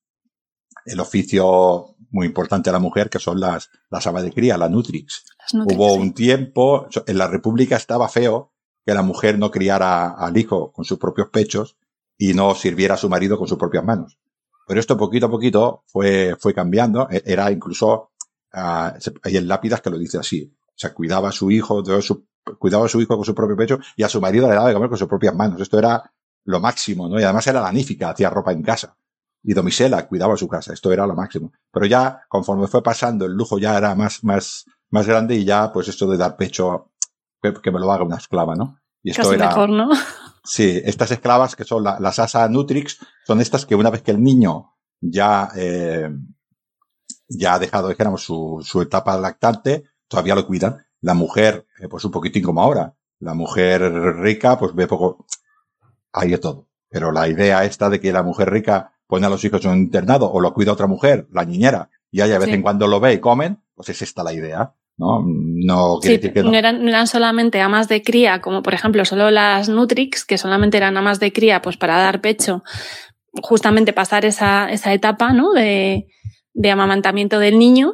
el oficio muy importante de la mujer, que son las, las amas de cría, las nutrix. Las nutrix Hubo sí. un tiempo, en la República estaba feo que la mujer no criara al hijo con sus propios pechos y no sirviera a su marido con sus propias manos. Pero esto poquito a poquito fue, fue cambiando. Era incluso, uh, hay en lápidas que lo dice así. O sea, cuidaba a su hijo, de su, cuidaba a su hijo con su propio pecho y a su marido le daba de comer con sus propias manos. Esto era lo máximo, ¿no? Y además era lanífica, hacía ropa en casa. Y domisela, cuidaba su casa. Esto era lo máximo. Pero ya, conforme fue pasando, el lujo ya era más, más, más grande y ya, pues esto de dar pecho, que, que me lo haga una esclava, ¿no? Y esto Casi era, mejor, ¿no? Sí, estas esclavas que son la, las asa nutrix, son estas que una vez que el niño ya, eh, ya ha dejado, dijéramos, su, su etapa lactante, todavía lo cuidan. La mujer, eh, pues un poquitín como ahora. La mujer rica, pues ve poco, hay de todo. Pero la idea esta de que la mujer rica pone a los hijos en un internado o lo cuida otra mujer, la niñera, y ella de vez sí. en cuando lo ve y comen, pues es esta la idea. ¿No? No quiere sí, decir que no. No eran, no eran solamente amas de cría, como por ejemplo solo las Nutrix, que solamente eran amas de cría pues para dar pecho, justamente pasar esa, esa etapa, ¿no? de, de amamantamiento del niño.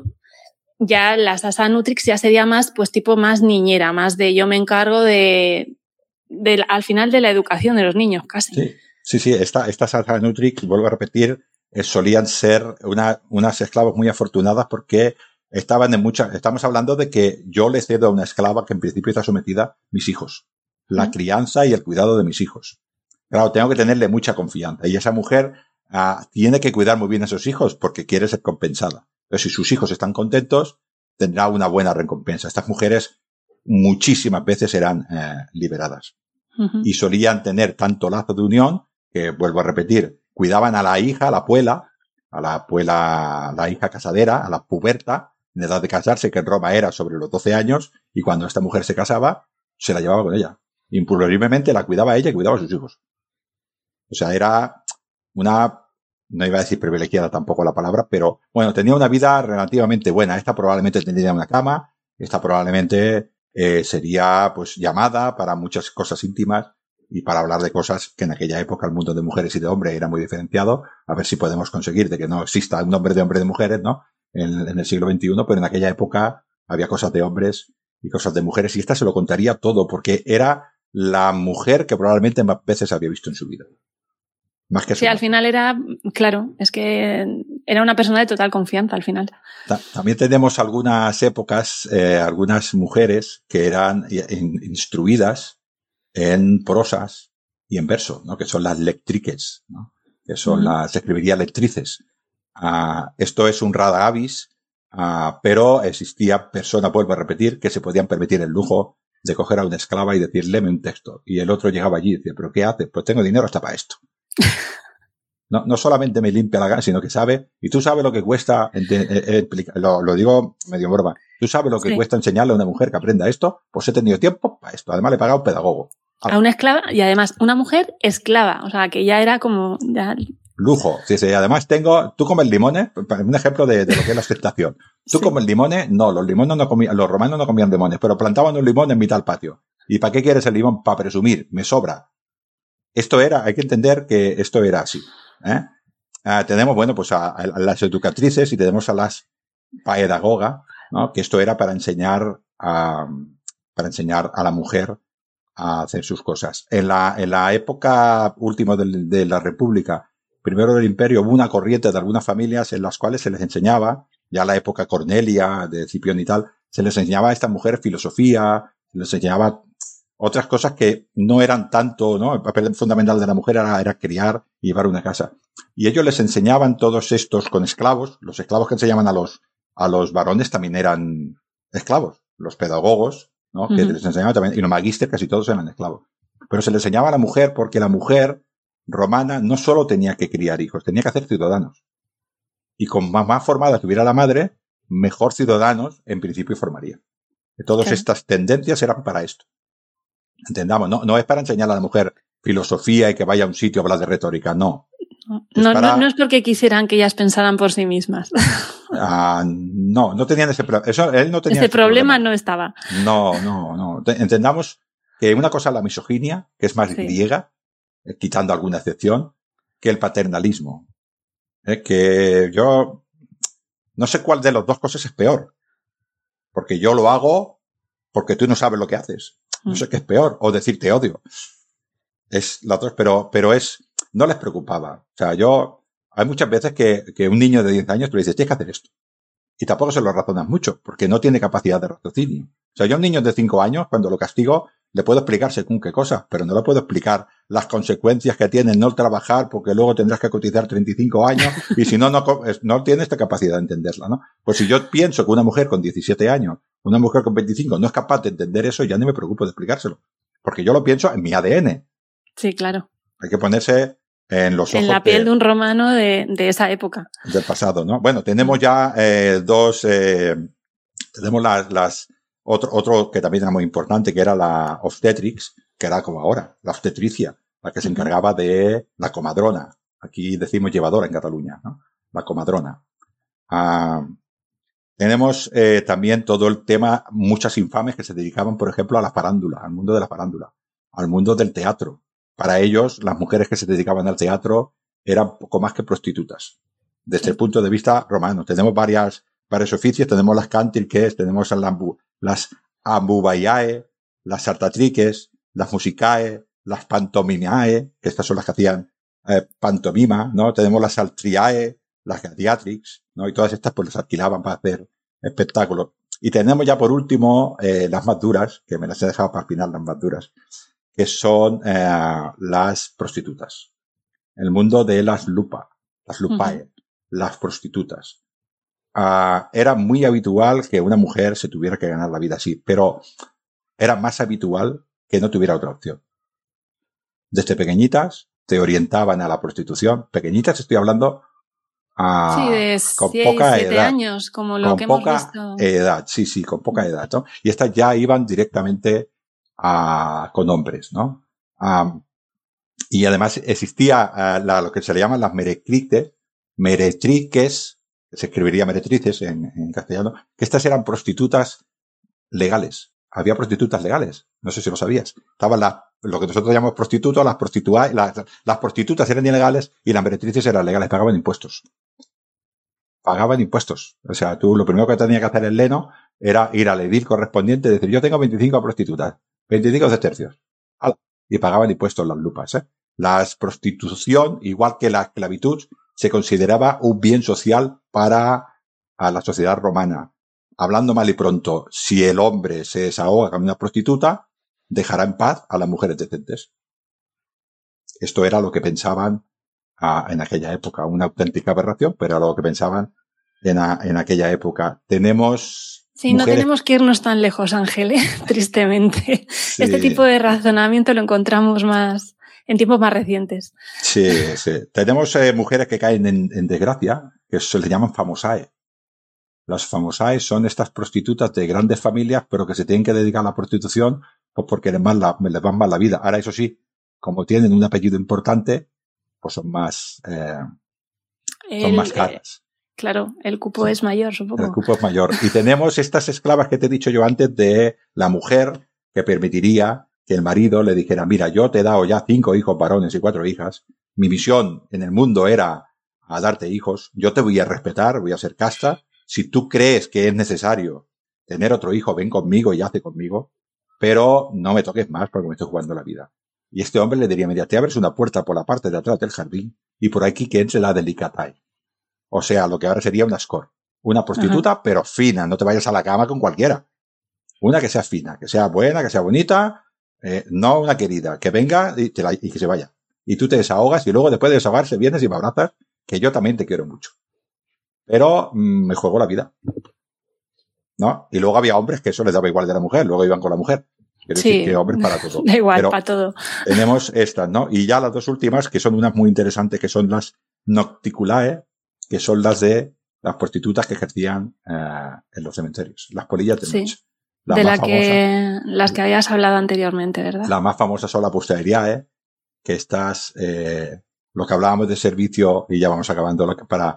Ya las Asa Nutrix ya sería más, pues tipo más niñera, más de yo me encargo de, de al final de la educación de los niños, casi. Sí, sí, sí esta, estas Asa Nutrix, vuelvo a repetir, eh, solían ser una, unas esclavas muy afortunadas porque estaban en muchas, estamos hablando de que yo le cedo a una esclava que en principio está sometida a mis hijos. La crianza y el cuidado de mis hijos. Claro, tengo que tenerle mucha confianza. Y esa mujer uh, tiene que cuidar muy bien a sus hijos porque quiere ser compensada. Pero si sus hijos están contentos, tendrá una buena recompensa. Estas mujeres muchísimas veces eran eh, liberadas. Uh-huh. Y solían tener tanto lazo de unión, que vuelvo a repetir, cuidaban a la hija, a la puela, a la abuela, la hija casadera, a la puberta, en edad de casarse, que en Roma era sobre los doce años, y cuando esta mujer se casaba, se la llevaba con ella. Impulsivamente la cuidaba ella y cuidaba a sus hijos. O sea, era una, no iba a decir privilegiada tampoco la palabra, pero bueno, tenía una vida relativamente buena. Esta probablemente tendría una cama, esta probablemente eh, sería pues llamada para muchas cosas íntimas y para hablar de cosas que en aquella época el mundo de mujeres y de hombres era muy diferenciado. A ver si podemos conseguir de que no exista un nombre de hombre y de mujeres, ¿no? En, en el siglo veintiuno, pero en aquella época había cosas de hombres y cosas de mujeres, y esta se lo contaría todo, porque era la mujer que probablemente más veces había visto en su vida. Más que sí, al final era, claro, es que era una persona de total confianza al final. También tenemos algunas épocas, eh, algunas mujeres que eran in, instruidas en prosas y en verso, ¿no? Que son las lectrices, ¿no? Que son uh-huh. las, se escribiría lectrices. Uh, esto es un rara avis, uh, pero existía personas, vuelvo a repetir, que se podían permitir el lujo de coger a una esclava y decir, léeme un texto. Y el otro llegaba allí y decía, ¿pero qué haces? Pues tengo dinero hasta para esto. No, no solamente me limpia la gana, sino que sabe, y tú sabes lo que cuesta, eh, eh, lo, lo digo medio en broma, tú sabes lo que sí. cuesta enseñarle a una mujer que aprenda esto, pues he tenido tiempo para esto. Además le he pagado un pedagogo. A una esclava, y además una mujer esclava, o sea, que ya era como... Ya... Lujo. Sí, sí. Además tengo, tú comes limones, un ejemplo de, de lo que es la aceptación. Tú sí. comes limones, no, los limones no comían, los romanos no comían limones, pero plantaban un limón en mitad del patio. ¿Y para qué quieres el limón? Para presumir, me sobra. Esto era, hay que entender que esto era así. ¿eh? Uh, tenemos, bueno, pues a, a las educatrices y tenemos a las pedagogas, ¿no? Que esto era para enseñar a, para enseñar a la mujer a hacer sus cosas. En la, en la época última de, de la República, primero del Imperio, hubo una corriente de algunas familias en las cuales se les enseñaba, ya en la época Cornelia, de Cipión y tal, se les enseñaba a estas mujeres filosofía, se les enseñaba otras cosas que no eran tanto, ¿no? El papel fundamental de la mujer era, era criar y llevar una casa. Y ellos les enseñaban todos estos con esclavos. Los esclavos que enseñaban a los, a los varones también eran esclavos. Los pedagogos, ¿no? Uh-huh. Que les enseñaban también, y los magísteres casi todos eran esclavos. Pero se les enseñaba a la mujer porque la mujer romana no solo tenía que criar hijos, tenía que hacer ciudadanos. Y con más, más formada tuviera la madre, mejor ciudadanos en principio formaría. Todas okay. estas tendencias eran para esto. Entendamos, no, no es para enseñar a la mujer filosofía y que vaya a un sitio a hablar de retórica, no. No, para... no, no es porque quisieran que ellas pensaran por sí mismas. Uh, no, no tenían ese problema. Eso, él no tenía ese, ese problema, problema. No estaba. No, no, no. Entendamos que una cosa es la misoginia, que es más sí. griega, eh, quitando alguna excepción, que el paternalismo. Eh, que yo no sé cuál de las dos cosas es peor. Porque yo lo hago porque tú no sabes lo que haces. No sé qué es peor. O decir te odio. Es la otra, pero, pero es, no les preocupaba. O sea, yo, hay muchas veces que, que un niño de diez años tú le dices, tienes que hacer esto. Y tampoco se lo razonas mucho, porque no tiene capacidad de raciocinio. O sea, yo a un niño de cinco años, cuando lo castigo, le puedo explicar según qué cosas, pero no le puedo explicar las consecuencias que tiene no trabajar, porque luego tendrás que cotizar treinta y cinco años, y si no, no, no tiene esta capacidad de entenderla, ¿no? Pues si yo pienso que una mujer con diecisiete años, una mujer con veinticinco, no es capaz de entender eso, ya no me preocupo de explicárselo. Porque yo lo pienso en mi A D N. Sí, claro. Hay que ponerse en los ojos. En la piel de, de un romano de, de esa época. Del pasado, ¿no? Bueno, tenemos ya eh, dos, eh, tenemos las, las, otro, otro que también era muy importante, que era la obstetrix, que era como ahora, la obstetricia, la que se encargaba de la comadrona. Aquí decimos llevadora en Cataluña, ¿no? La comadrona. Ah, tenemos eh, también todo el tema, muchas infames que se dedicaban, por ejemplo, a la farándula, al mundo de la farándula, al mundo del teatro. Para ellos, las mujeres que se dedicaban al teatro eran poco más que prostitutas. Desde el punto de vista romano. Tenemos varias, varios oficios. Tenemos las cantilques, tenemos las, las ambubaiae, las sartatriques, las musicae, las pantomimae, que estas son las que hacían eh, pantomima, ¿no? Tenemos las altriae, las gladiatrix, ¿no? Y todas estas pues las alquilaban para hacer espectáculos. Y tenemos ya por último eh, las más duras, que me las he dejado para el final, las más duras, que son eh, las prostitutas. El mundo de las lupa, las lupae, uh-huh. las prostitutas. Uh, era muy habitual que una mujer se tuviera que ganar la vida así, pero era más habitual que no tuviera otra opción. Desde pequeñitas te orientaban a la prostitución. Pequeñitas estoy hablando a, sí, de con seis, poca siete edad, años, como lo con que hemos poca visto. edad, sí, sí, con poca edad, ¿no? Y estas ya iban directamente a, con hombres, ¿no? Um, y además existía uh, la, lo que se le llaman las meretrices, meretriques, se escribiría meretrices en, en castellano, que estas eran prostitutas legales. Había prostitutas legales. No sé si lo sabías. Estaban las, lo que nosotros llamamos prostitutas, las prostitutas, las, las prostitutas eran ilegales y las meretrices eran legales, pagaban impuestos. Pagaban impuestos. O sea, tú lo primero que tenía que hacer el leno era ir al edil correspondiente y decir, yo tengo veinticinco prostitutas, veinticinco tercios. Y pagaban impuestos las lupas, ¿eh? La prostitución, igual que la esclavitud, se consideraba un bien social para a la sociedad romana. Hablando mal y pronto, si el hombre se desahoga con una prostituta, dejará en paz a las mujeres decentes. Esto era lo que pensaban a, en aquella época, una auténtica aberración, pero era lo que pensaban en, a, en aquella época. Tenemos... Sí, mujeres... no tenemos que irnos tan lejos, Ángel, ¿eh? Tristemente. Sí. Este tipo de razonamiento lo encontramos más en tiempos más recientes. Sí, sí. Tenemos eh, mujeres que caen en, en desgracia, que se les llaman famosae. Las famosae son estas prostitutas de grandes familias, pero que se tienen que dedicar a la prostitución pues porque les, más la, les van mal la vida. Ahora, eso sí, como tienen un apellido importante, pues son más, eh, el, son más caras. Eh, claro, el cupo sí. es mayor, supongo. El cupo es mayor. Y tenemos estas esclavas que te he dicho yo antes de la mujer que permitiría que el marido le dijera, mira, yo te he dado ya cinco hijos varones y cuatro hijas. Mi misión en el mundo era a darte hijos. Yo te voy a respetar, voy a ser casta. Si tú crees que es necesario tener otro hijo, ven conmigo y hace conmigo, pero no me toques más porque me estoy jugando la vida. Y este hombre le diría, mira, te abres una puerta por la parte de atrás del jardín y por aquí que entre la delicatae. O sea, lo que ahora sería una score. Una prostituta, ajá, pero fina. No te vayas a la cama con cualquiera. Una que sea fina, que sea buena, que sea bonita, eh, no una querida, que venga y, te la, y que se vaya. Y tú te desahogas y luego después de desahogarse vienes y me abrazas, que yo también te quiero mucho. Pero mmm, me juego la vida, ¿no? Y luego había hombres que eso les daba igual de la mujer, luego iban con la mujer. Quiero sí, decir que hombres para todo. Da igual, pero para todo. Tenemos estas, ¿no? Y ya las dos últimas, que son unas muy interesantes, que son las nocticulae, que son las de las prostitutas que ejercían eh, en los cementerios, las polillas de noche. Sí. La de la famosa, que, las que habías hablado anteriormente, ¿verdad? Las más famosas son las posteriae, que estas, eh, lo que hablábamos de servicio, y ya vamos acabando, lo que, para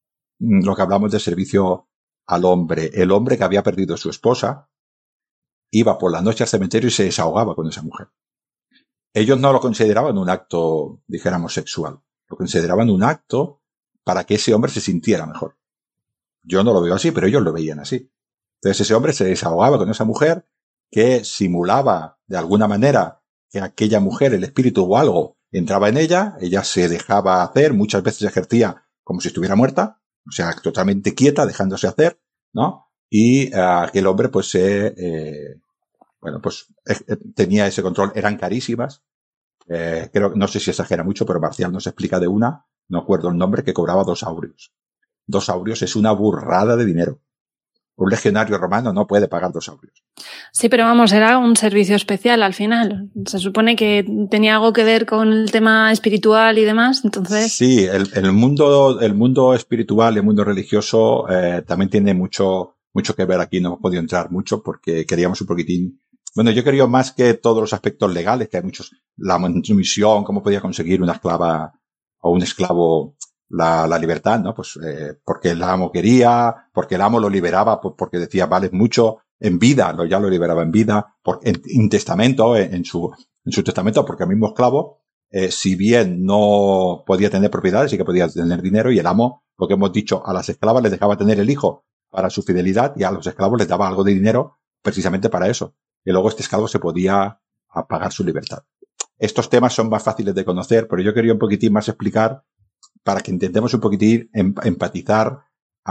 lo que hablamos de servicio al hombre. El hombre que había perdido a su esposa iba por la noche al cementerio y se desahogaba con esa mujer. Ellos no lo consideraban un acto, dijéramos, sexual. Lo consideraban un acto para que ese hombre se sintiera mejor. Yo no lo veo así, pero ellos lo veían así. Entonces ese hombre se desahogaba con esa mujer que simulaba de alguna manera que aquella mujer, el espíritu o algo, entraba en ella, ella se dejaba hacer, muchas veces ejercía como si estuviera muerta, o sea, totalmente quieta, dejándose hacer, ¿no? Y uh, aquel hombre, pues, eh, eh, bueno, pues eh, tenía ese control, eran carísimas. Eh, creo, no sé si exagera mucho, pero Marcial nos explica de una, no acuerdo el nombre, que cobraba dos aurios. Dos aurios es una burrada de dinero. Un legionario romano no puede pagar dos aurios. Sí, pero vamos, era un servicio especial al final. Se supone que tenía algo que ver con el tema espiritual y demás, entonces... Sí, el, el mundo, el mundo espiritual y el mundo religioso eh, también tiene mucho, mucho que ver aquí. No hemos podido entrar mucho porque queríamos un poquitín... Bueno, yo quería más que todos los aspectos legales, que hay muchos, la misión, cómo podía conseguir una esclava o un esclavo la, la libertad, ¿no? Pues eh, porque el amo quería, porque el amo lo liberaba, pues, porque decía, vales mucho en vida, lo, ya lo liberaba en vida, por, en, en testamento, en, en su, en su testamento, porque el mismo esclavo, eh, si bien no podía tener propiedades, sí que podía tener dinero, y el amo, lo que hemos dicho, a las esclavas les dejaba tener el hijo para su fidelidad, y a los esclavos les daba algo de dinero precisamente para eso. Y luego este esclavo se podía pagar su libertad. Estos temas son más fáciles de conocer, pero yo quería un poquitín más explicar para que intentemos un poquitín empatizar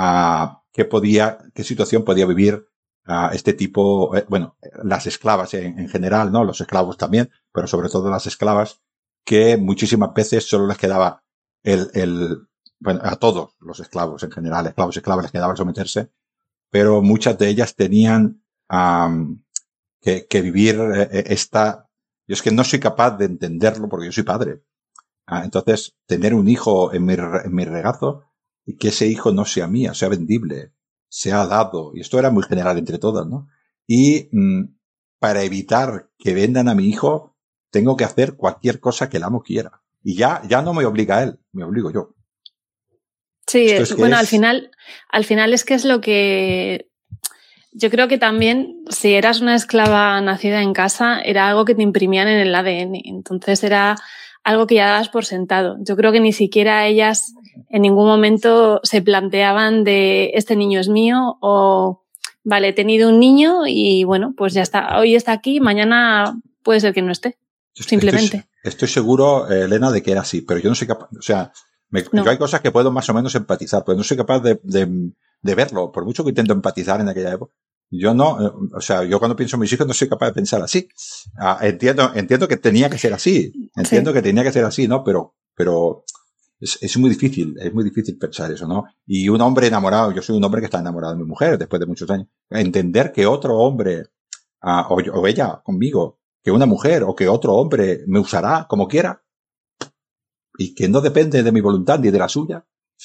a qué podía, qué situación podía vivir a este tipo, eh, bueno, las esclavas en, en general, ¿no? Los esclavos también, pero sobre todo las esclavas, que muchísimas veces solo les quedaba el, el, bueno, a todos los esclavos en general, esclavos y esclavas les quedaba someterse, pero muchas de ellas tenían um, que, que vivir eh, esta, yo es que no soy capaz de entenderlo porque yo soy padre. Ah, entonces, tener un hijo en mi, en mi regazo que ese hijo no sea mío, sea vendible, sea dado. Y esto era muy general entre todas, ¿no? Y mmm, para evitar que vendan a mi hijo, tengo que hacer cualquier cosa que el amo quiera. Y ya, ya no me obliga a él, me obligo yo. Sí, es bueno, es... al final, al final es que es lo que yo creo que también, si eras una esclava nacida en casa, era algo que te imprimían en el A D N. Entonces era algo que ya dabas por sentado. Yo creo que ni siquiera ellas en ningún momento se planteaban de este niño es mío o vale, he tenido un niño y bueno, pues ya está. Hoy está aquí, mañana puede ser que no esté. Simplemente. Estoy, estoy seguro, eh, Elena, de que era así, pero yo no soy capaz, o sea, me, no. yo hay cosas que puedo más o menos empatizar, pero no soy capaz de, de, de verlo, por mucho que intento empatizar en aquella época. Yo no, eh, o sea, yo cuando pienso en mis hijos no soy capaz de pensar así. Ah, entiendo, entiendo que tenía que ser así, entiendo sí. que tenía que ser así, ¿no? Pero, pero es, es muy difícil, es muy difícil pensar eso, ¿no? Y un hombre enamorado, yo soy un hombre que está enamorado de mi mujer después de muchos años, entender que otro hombre, ah, o, o ella conmigo, que una mujer o que otro hombre me usará como quiera y que no depende de mi voluntad ni de la suya.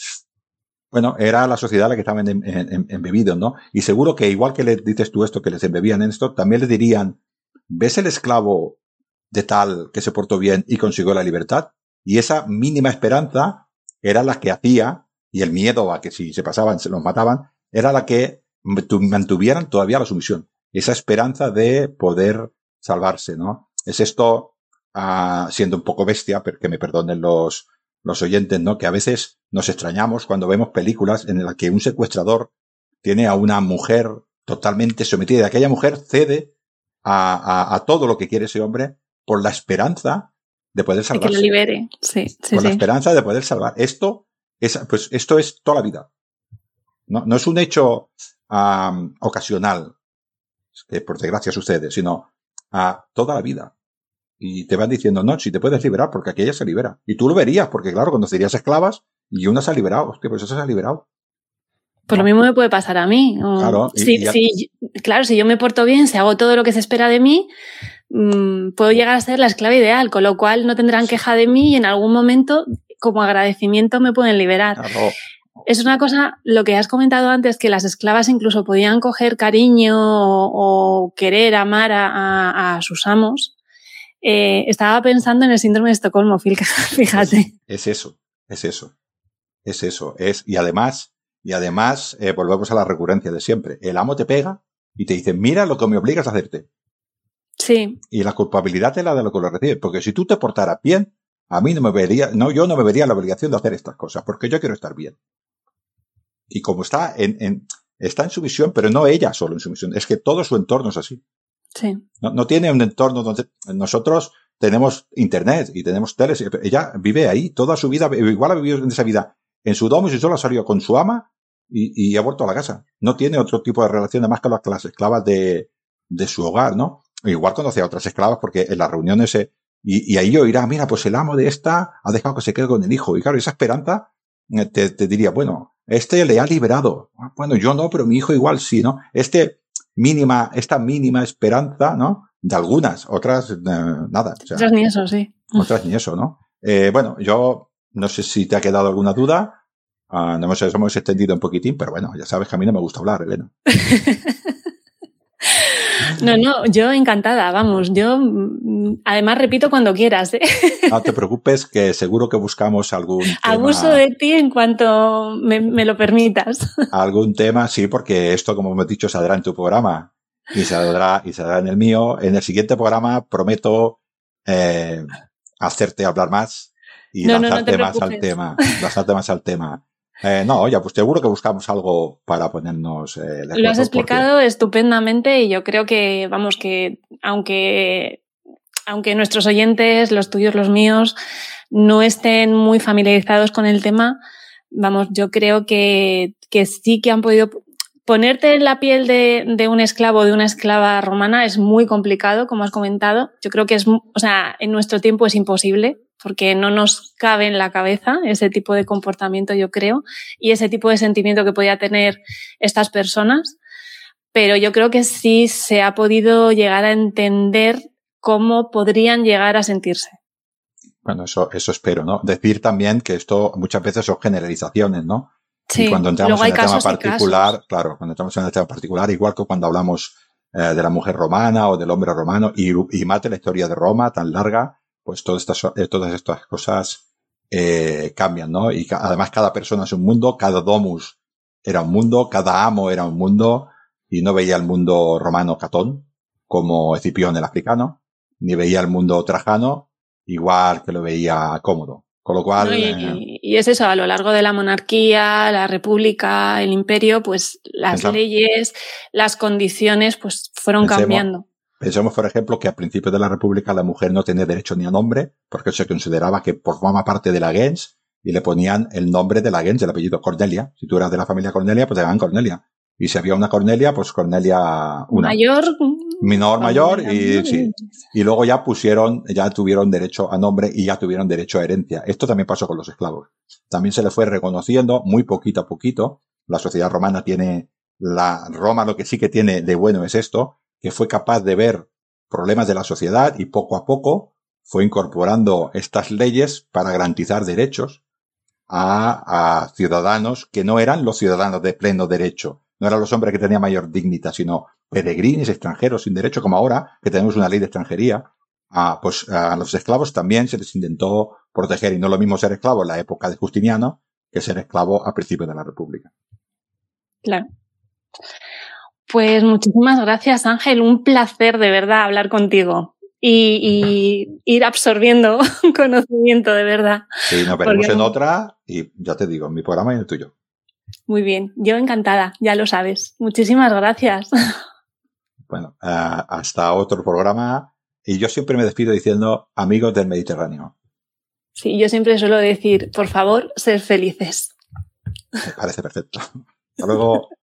Bueno, era la sociedad la que estaba en, en, embebidos, ¿no? Y seguro que igual que le dices tú esto, que les embebían en esto, también le dirían, ¿ves el esclavo de tal que se portó bien y consiguió la libertad? Y esa mínima esperanza era la que hacía, y el miedo a que si se pasaban se los mataban, era la que mantuvieran todavía la sumisión. Esa esperanza de poder salvarse, ¿no? Es esto, uh, siendo un poco bestia, pero que me perdonen los, los oyentes, ¿no? Que a veces nos extrañamos cuando vemos películas en las que un secuestrador tiene a una mujer totalmente sometida, y aquella mujer cede a, a, a todo lo que quiere ese hombre por la esperanza de poder salvarse. De que lo libere, sí, sí, Por sí. la esperanza de poder salvar. Esto es, pues, esto es toda la vida. No, no es un hecho um, ocasional, que por desgracia sucede, sino a toda la vida. Y te van diciendo, no, si te puedes liberar, porque aquella se libera. Y tú lo verías, porque claro, cuando serías esclavas, y una se ha liberado, hostia, pues esa se ha liberado. Pues ¿no? Lo mismo me puede pasar a mí. Claro, y, si, y si, claro, si yo me porto bien, si hago todo lo que se espera de mí, mmm, puedo llegar a ser la esclava ideal, con lo cual no tendrán queja de mí y en algún momento, como agradecimiento, me pueden liberar. Claro. Es una cosa, lo que has comentado antes, que las esclavas incluso podían coger cariño o, o querer amar a, a, a sus amos. Eh, estaba pensando en el síndrome de Estocolmo, fíjate. Es, es eso, es eso, es eso. Es, y además, y además eh, volvemos a la recurrencia de siempre. El amo te pega y te dice, mira lo que me obligas a hacerte. Sí. Y la culpabilidad es la de lo que lo recibes. Porque si tú te portaras bien, a mí no me vería, no, yo no me vería la obligación de hacer estas cosas, porque yo quiero estar bien. Y como está en, en, está en sumisión, pero no ella solo en sumisión, es que todo su entorno es así. Sí. No, no tiene un entorno donde nosotros tenemos internet y tenemos teles. Ella vive ahí toda su vida, igual ha vivido en esa vida en su domo y solo ha salido con su ama y, y ha vuelto a la casa. No tiene otro tipo de relación más que las, las esclavas de, de su hogar, ¿no? Igual conoce a otras esclavas porque en las reuniones eh, y, y ahí oirá, mira, pues el amo de esta ha dejado que se quede con el hijo. Y claro, esa esperanza te, te diría, bueno, este le ha liberado. Bueno, yo no, pero mi hijo igual sí, ¿no? Este mínima, esta mínima esperanza, ¿no? De algunas, otras, eh, nada. O sea, otras ni eso, sí. Otras ni eso, ¿no? Eh, bueno, yo no sé si te ha quedado alguna duda. Uh, no hemos, hemos extendido un poquitín, pero bueno, ya sabes que a mí no me gusta hablar, Elena. No, no, yo encantada, vamos, yo además repito cuando quieras, ¿eh? No te preocupes, que seguro que buscamos algún tema. Abuso de ti en cuanto me, me lo permitas. Algún tema, sí, porque esto, como hemos dicho, saldrá en tu programa y saldrá, y saldrá en el mío. En el siguiente programa prometo eh, hacerte hablar más y no, lanzarte no, no más al tema, lanzarte más al tema. Eh, no, ya, pues seguro que buscamos algo para ponernos. Eh, Lo has explicado porque... estupendamente y yo creo que, vamos, que aunque, aunque nuestros oyentes, los tuyos, los míos, no estén muy familiarizados con el tema, vamos, yo creo que, que sí que han podido. Ponerte en la piel de, de un esclavo o de una esclava romana es muy complicado, como has comentado. Yo creo que es, o sea, en nuestro tiempo es imposible, porque no nos cabe en la cabeza ese tipo de comportamiento, yo creo, y ese tipo de sentimiento que podía tener estas personas. Pero yo creo que sí se ha podido llegar a entender cómo podrían llegar a sentirse. Bueno, eso, eso espero, ¿no? Decir también que esto muchas veces son generalizaciones, ¿no? Sí, y cuando entramos luego hay en el tema casos y particular, casos. claro, cuando entramos en el tema particular, igual que cuando hablamos eh, de la mujer romana o del hombre romano, y, y mate la historia de Roma tan larga, pues todas estas, eh, todas estas cosas eh, cambian, ¿no? Y ca además cada persona es un mundo, cada domus era un mundo, cada amo era un mundo, y no veía el mundo romano Catón, como Escipión el africano, ni veía el mundo trajano, igual que lo veía Cómodo. Con lo cual... No, y, eh, y es eso, a lo largo de la monarquía, la república, el imperio, pues las pensamos, leyes, las condiciones, pues fueron pensemos, cambiando. Pensemos, por ejemplo, que a principios de la república la mujer no tenía derecho ni a nombre, porque se consideraba que formaba parte de la gens, y le ponían el nombre de la gens, el apellido Cornelia. Si tú eras de la familia Cornelia, pues te llamaban Cornelia. Y si había una Cornelia, pues Cornelia una. Mayor. Menor, mayor, y sí. Y luego ya pusieron, ya tuvieron derecho a nombre y ya tuvieron derecho a herencia. Esto también pasó con los esclavos. También se le fue reconociendo muy poquito a poquito. La sociedad romana tiene, la Roma lo que sí que tiene de bueno es esto, que fue capaz de ver problemas de la sociedad y poco a poco fue incorporando estas leyes para garantizar derechos a, a ciudadanos que no eran los ciudadanos de pleno derecho. No eran los hombres que tenían mayor dignidad, sino peregrinos extranjeros sin derecho, como ahora, que tenemos una ley de extranjería. Ah, pues a los esclavos también se les intentó proteger, y no es lo mismo ser esclavo en la época de Justiniano que ser esclavo a principios de la República. Claro. Pues muchísimas gracias, Ángel. Un placer, de verdad, hablar contigo y, y ir absorbiendo conocimiento, de verdad. Sí, nos veremos Porque... en otra, y ya te digo, en mi programa y en el tuyo. Muy bien, yo encantada, ya lo sabes. Muchísimas gracias. Bueno, uh, hasta otro programa. Y yo siempre me despido diciendo amigos del Mediterráneo. Sí, yo siempre suelo decir, por favor, sed felices. Me parece perfecto. Hasta luego.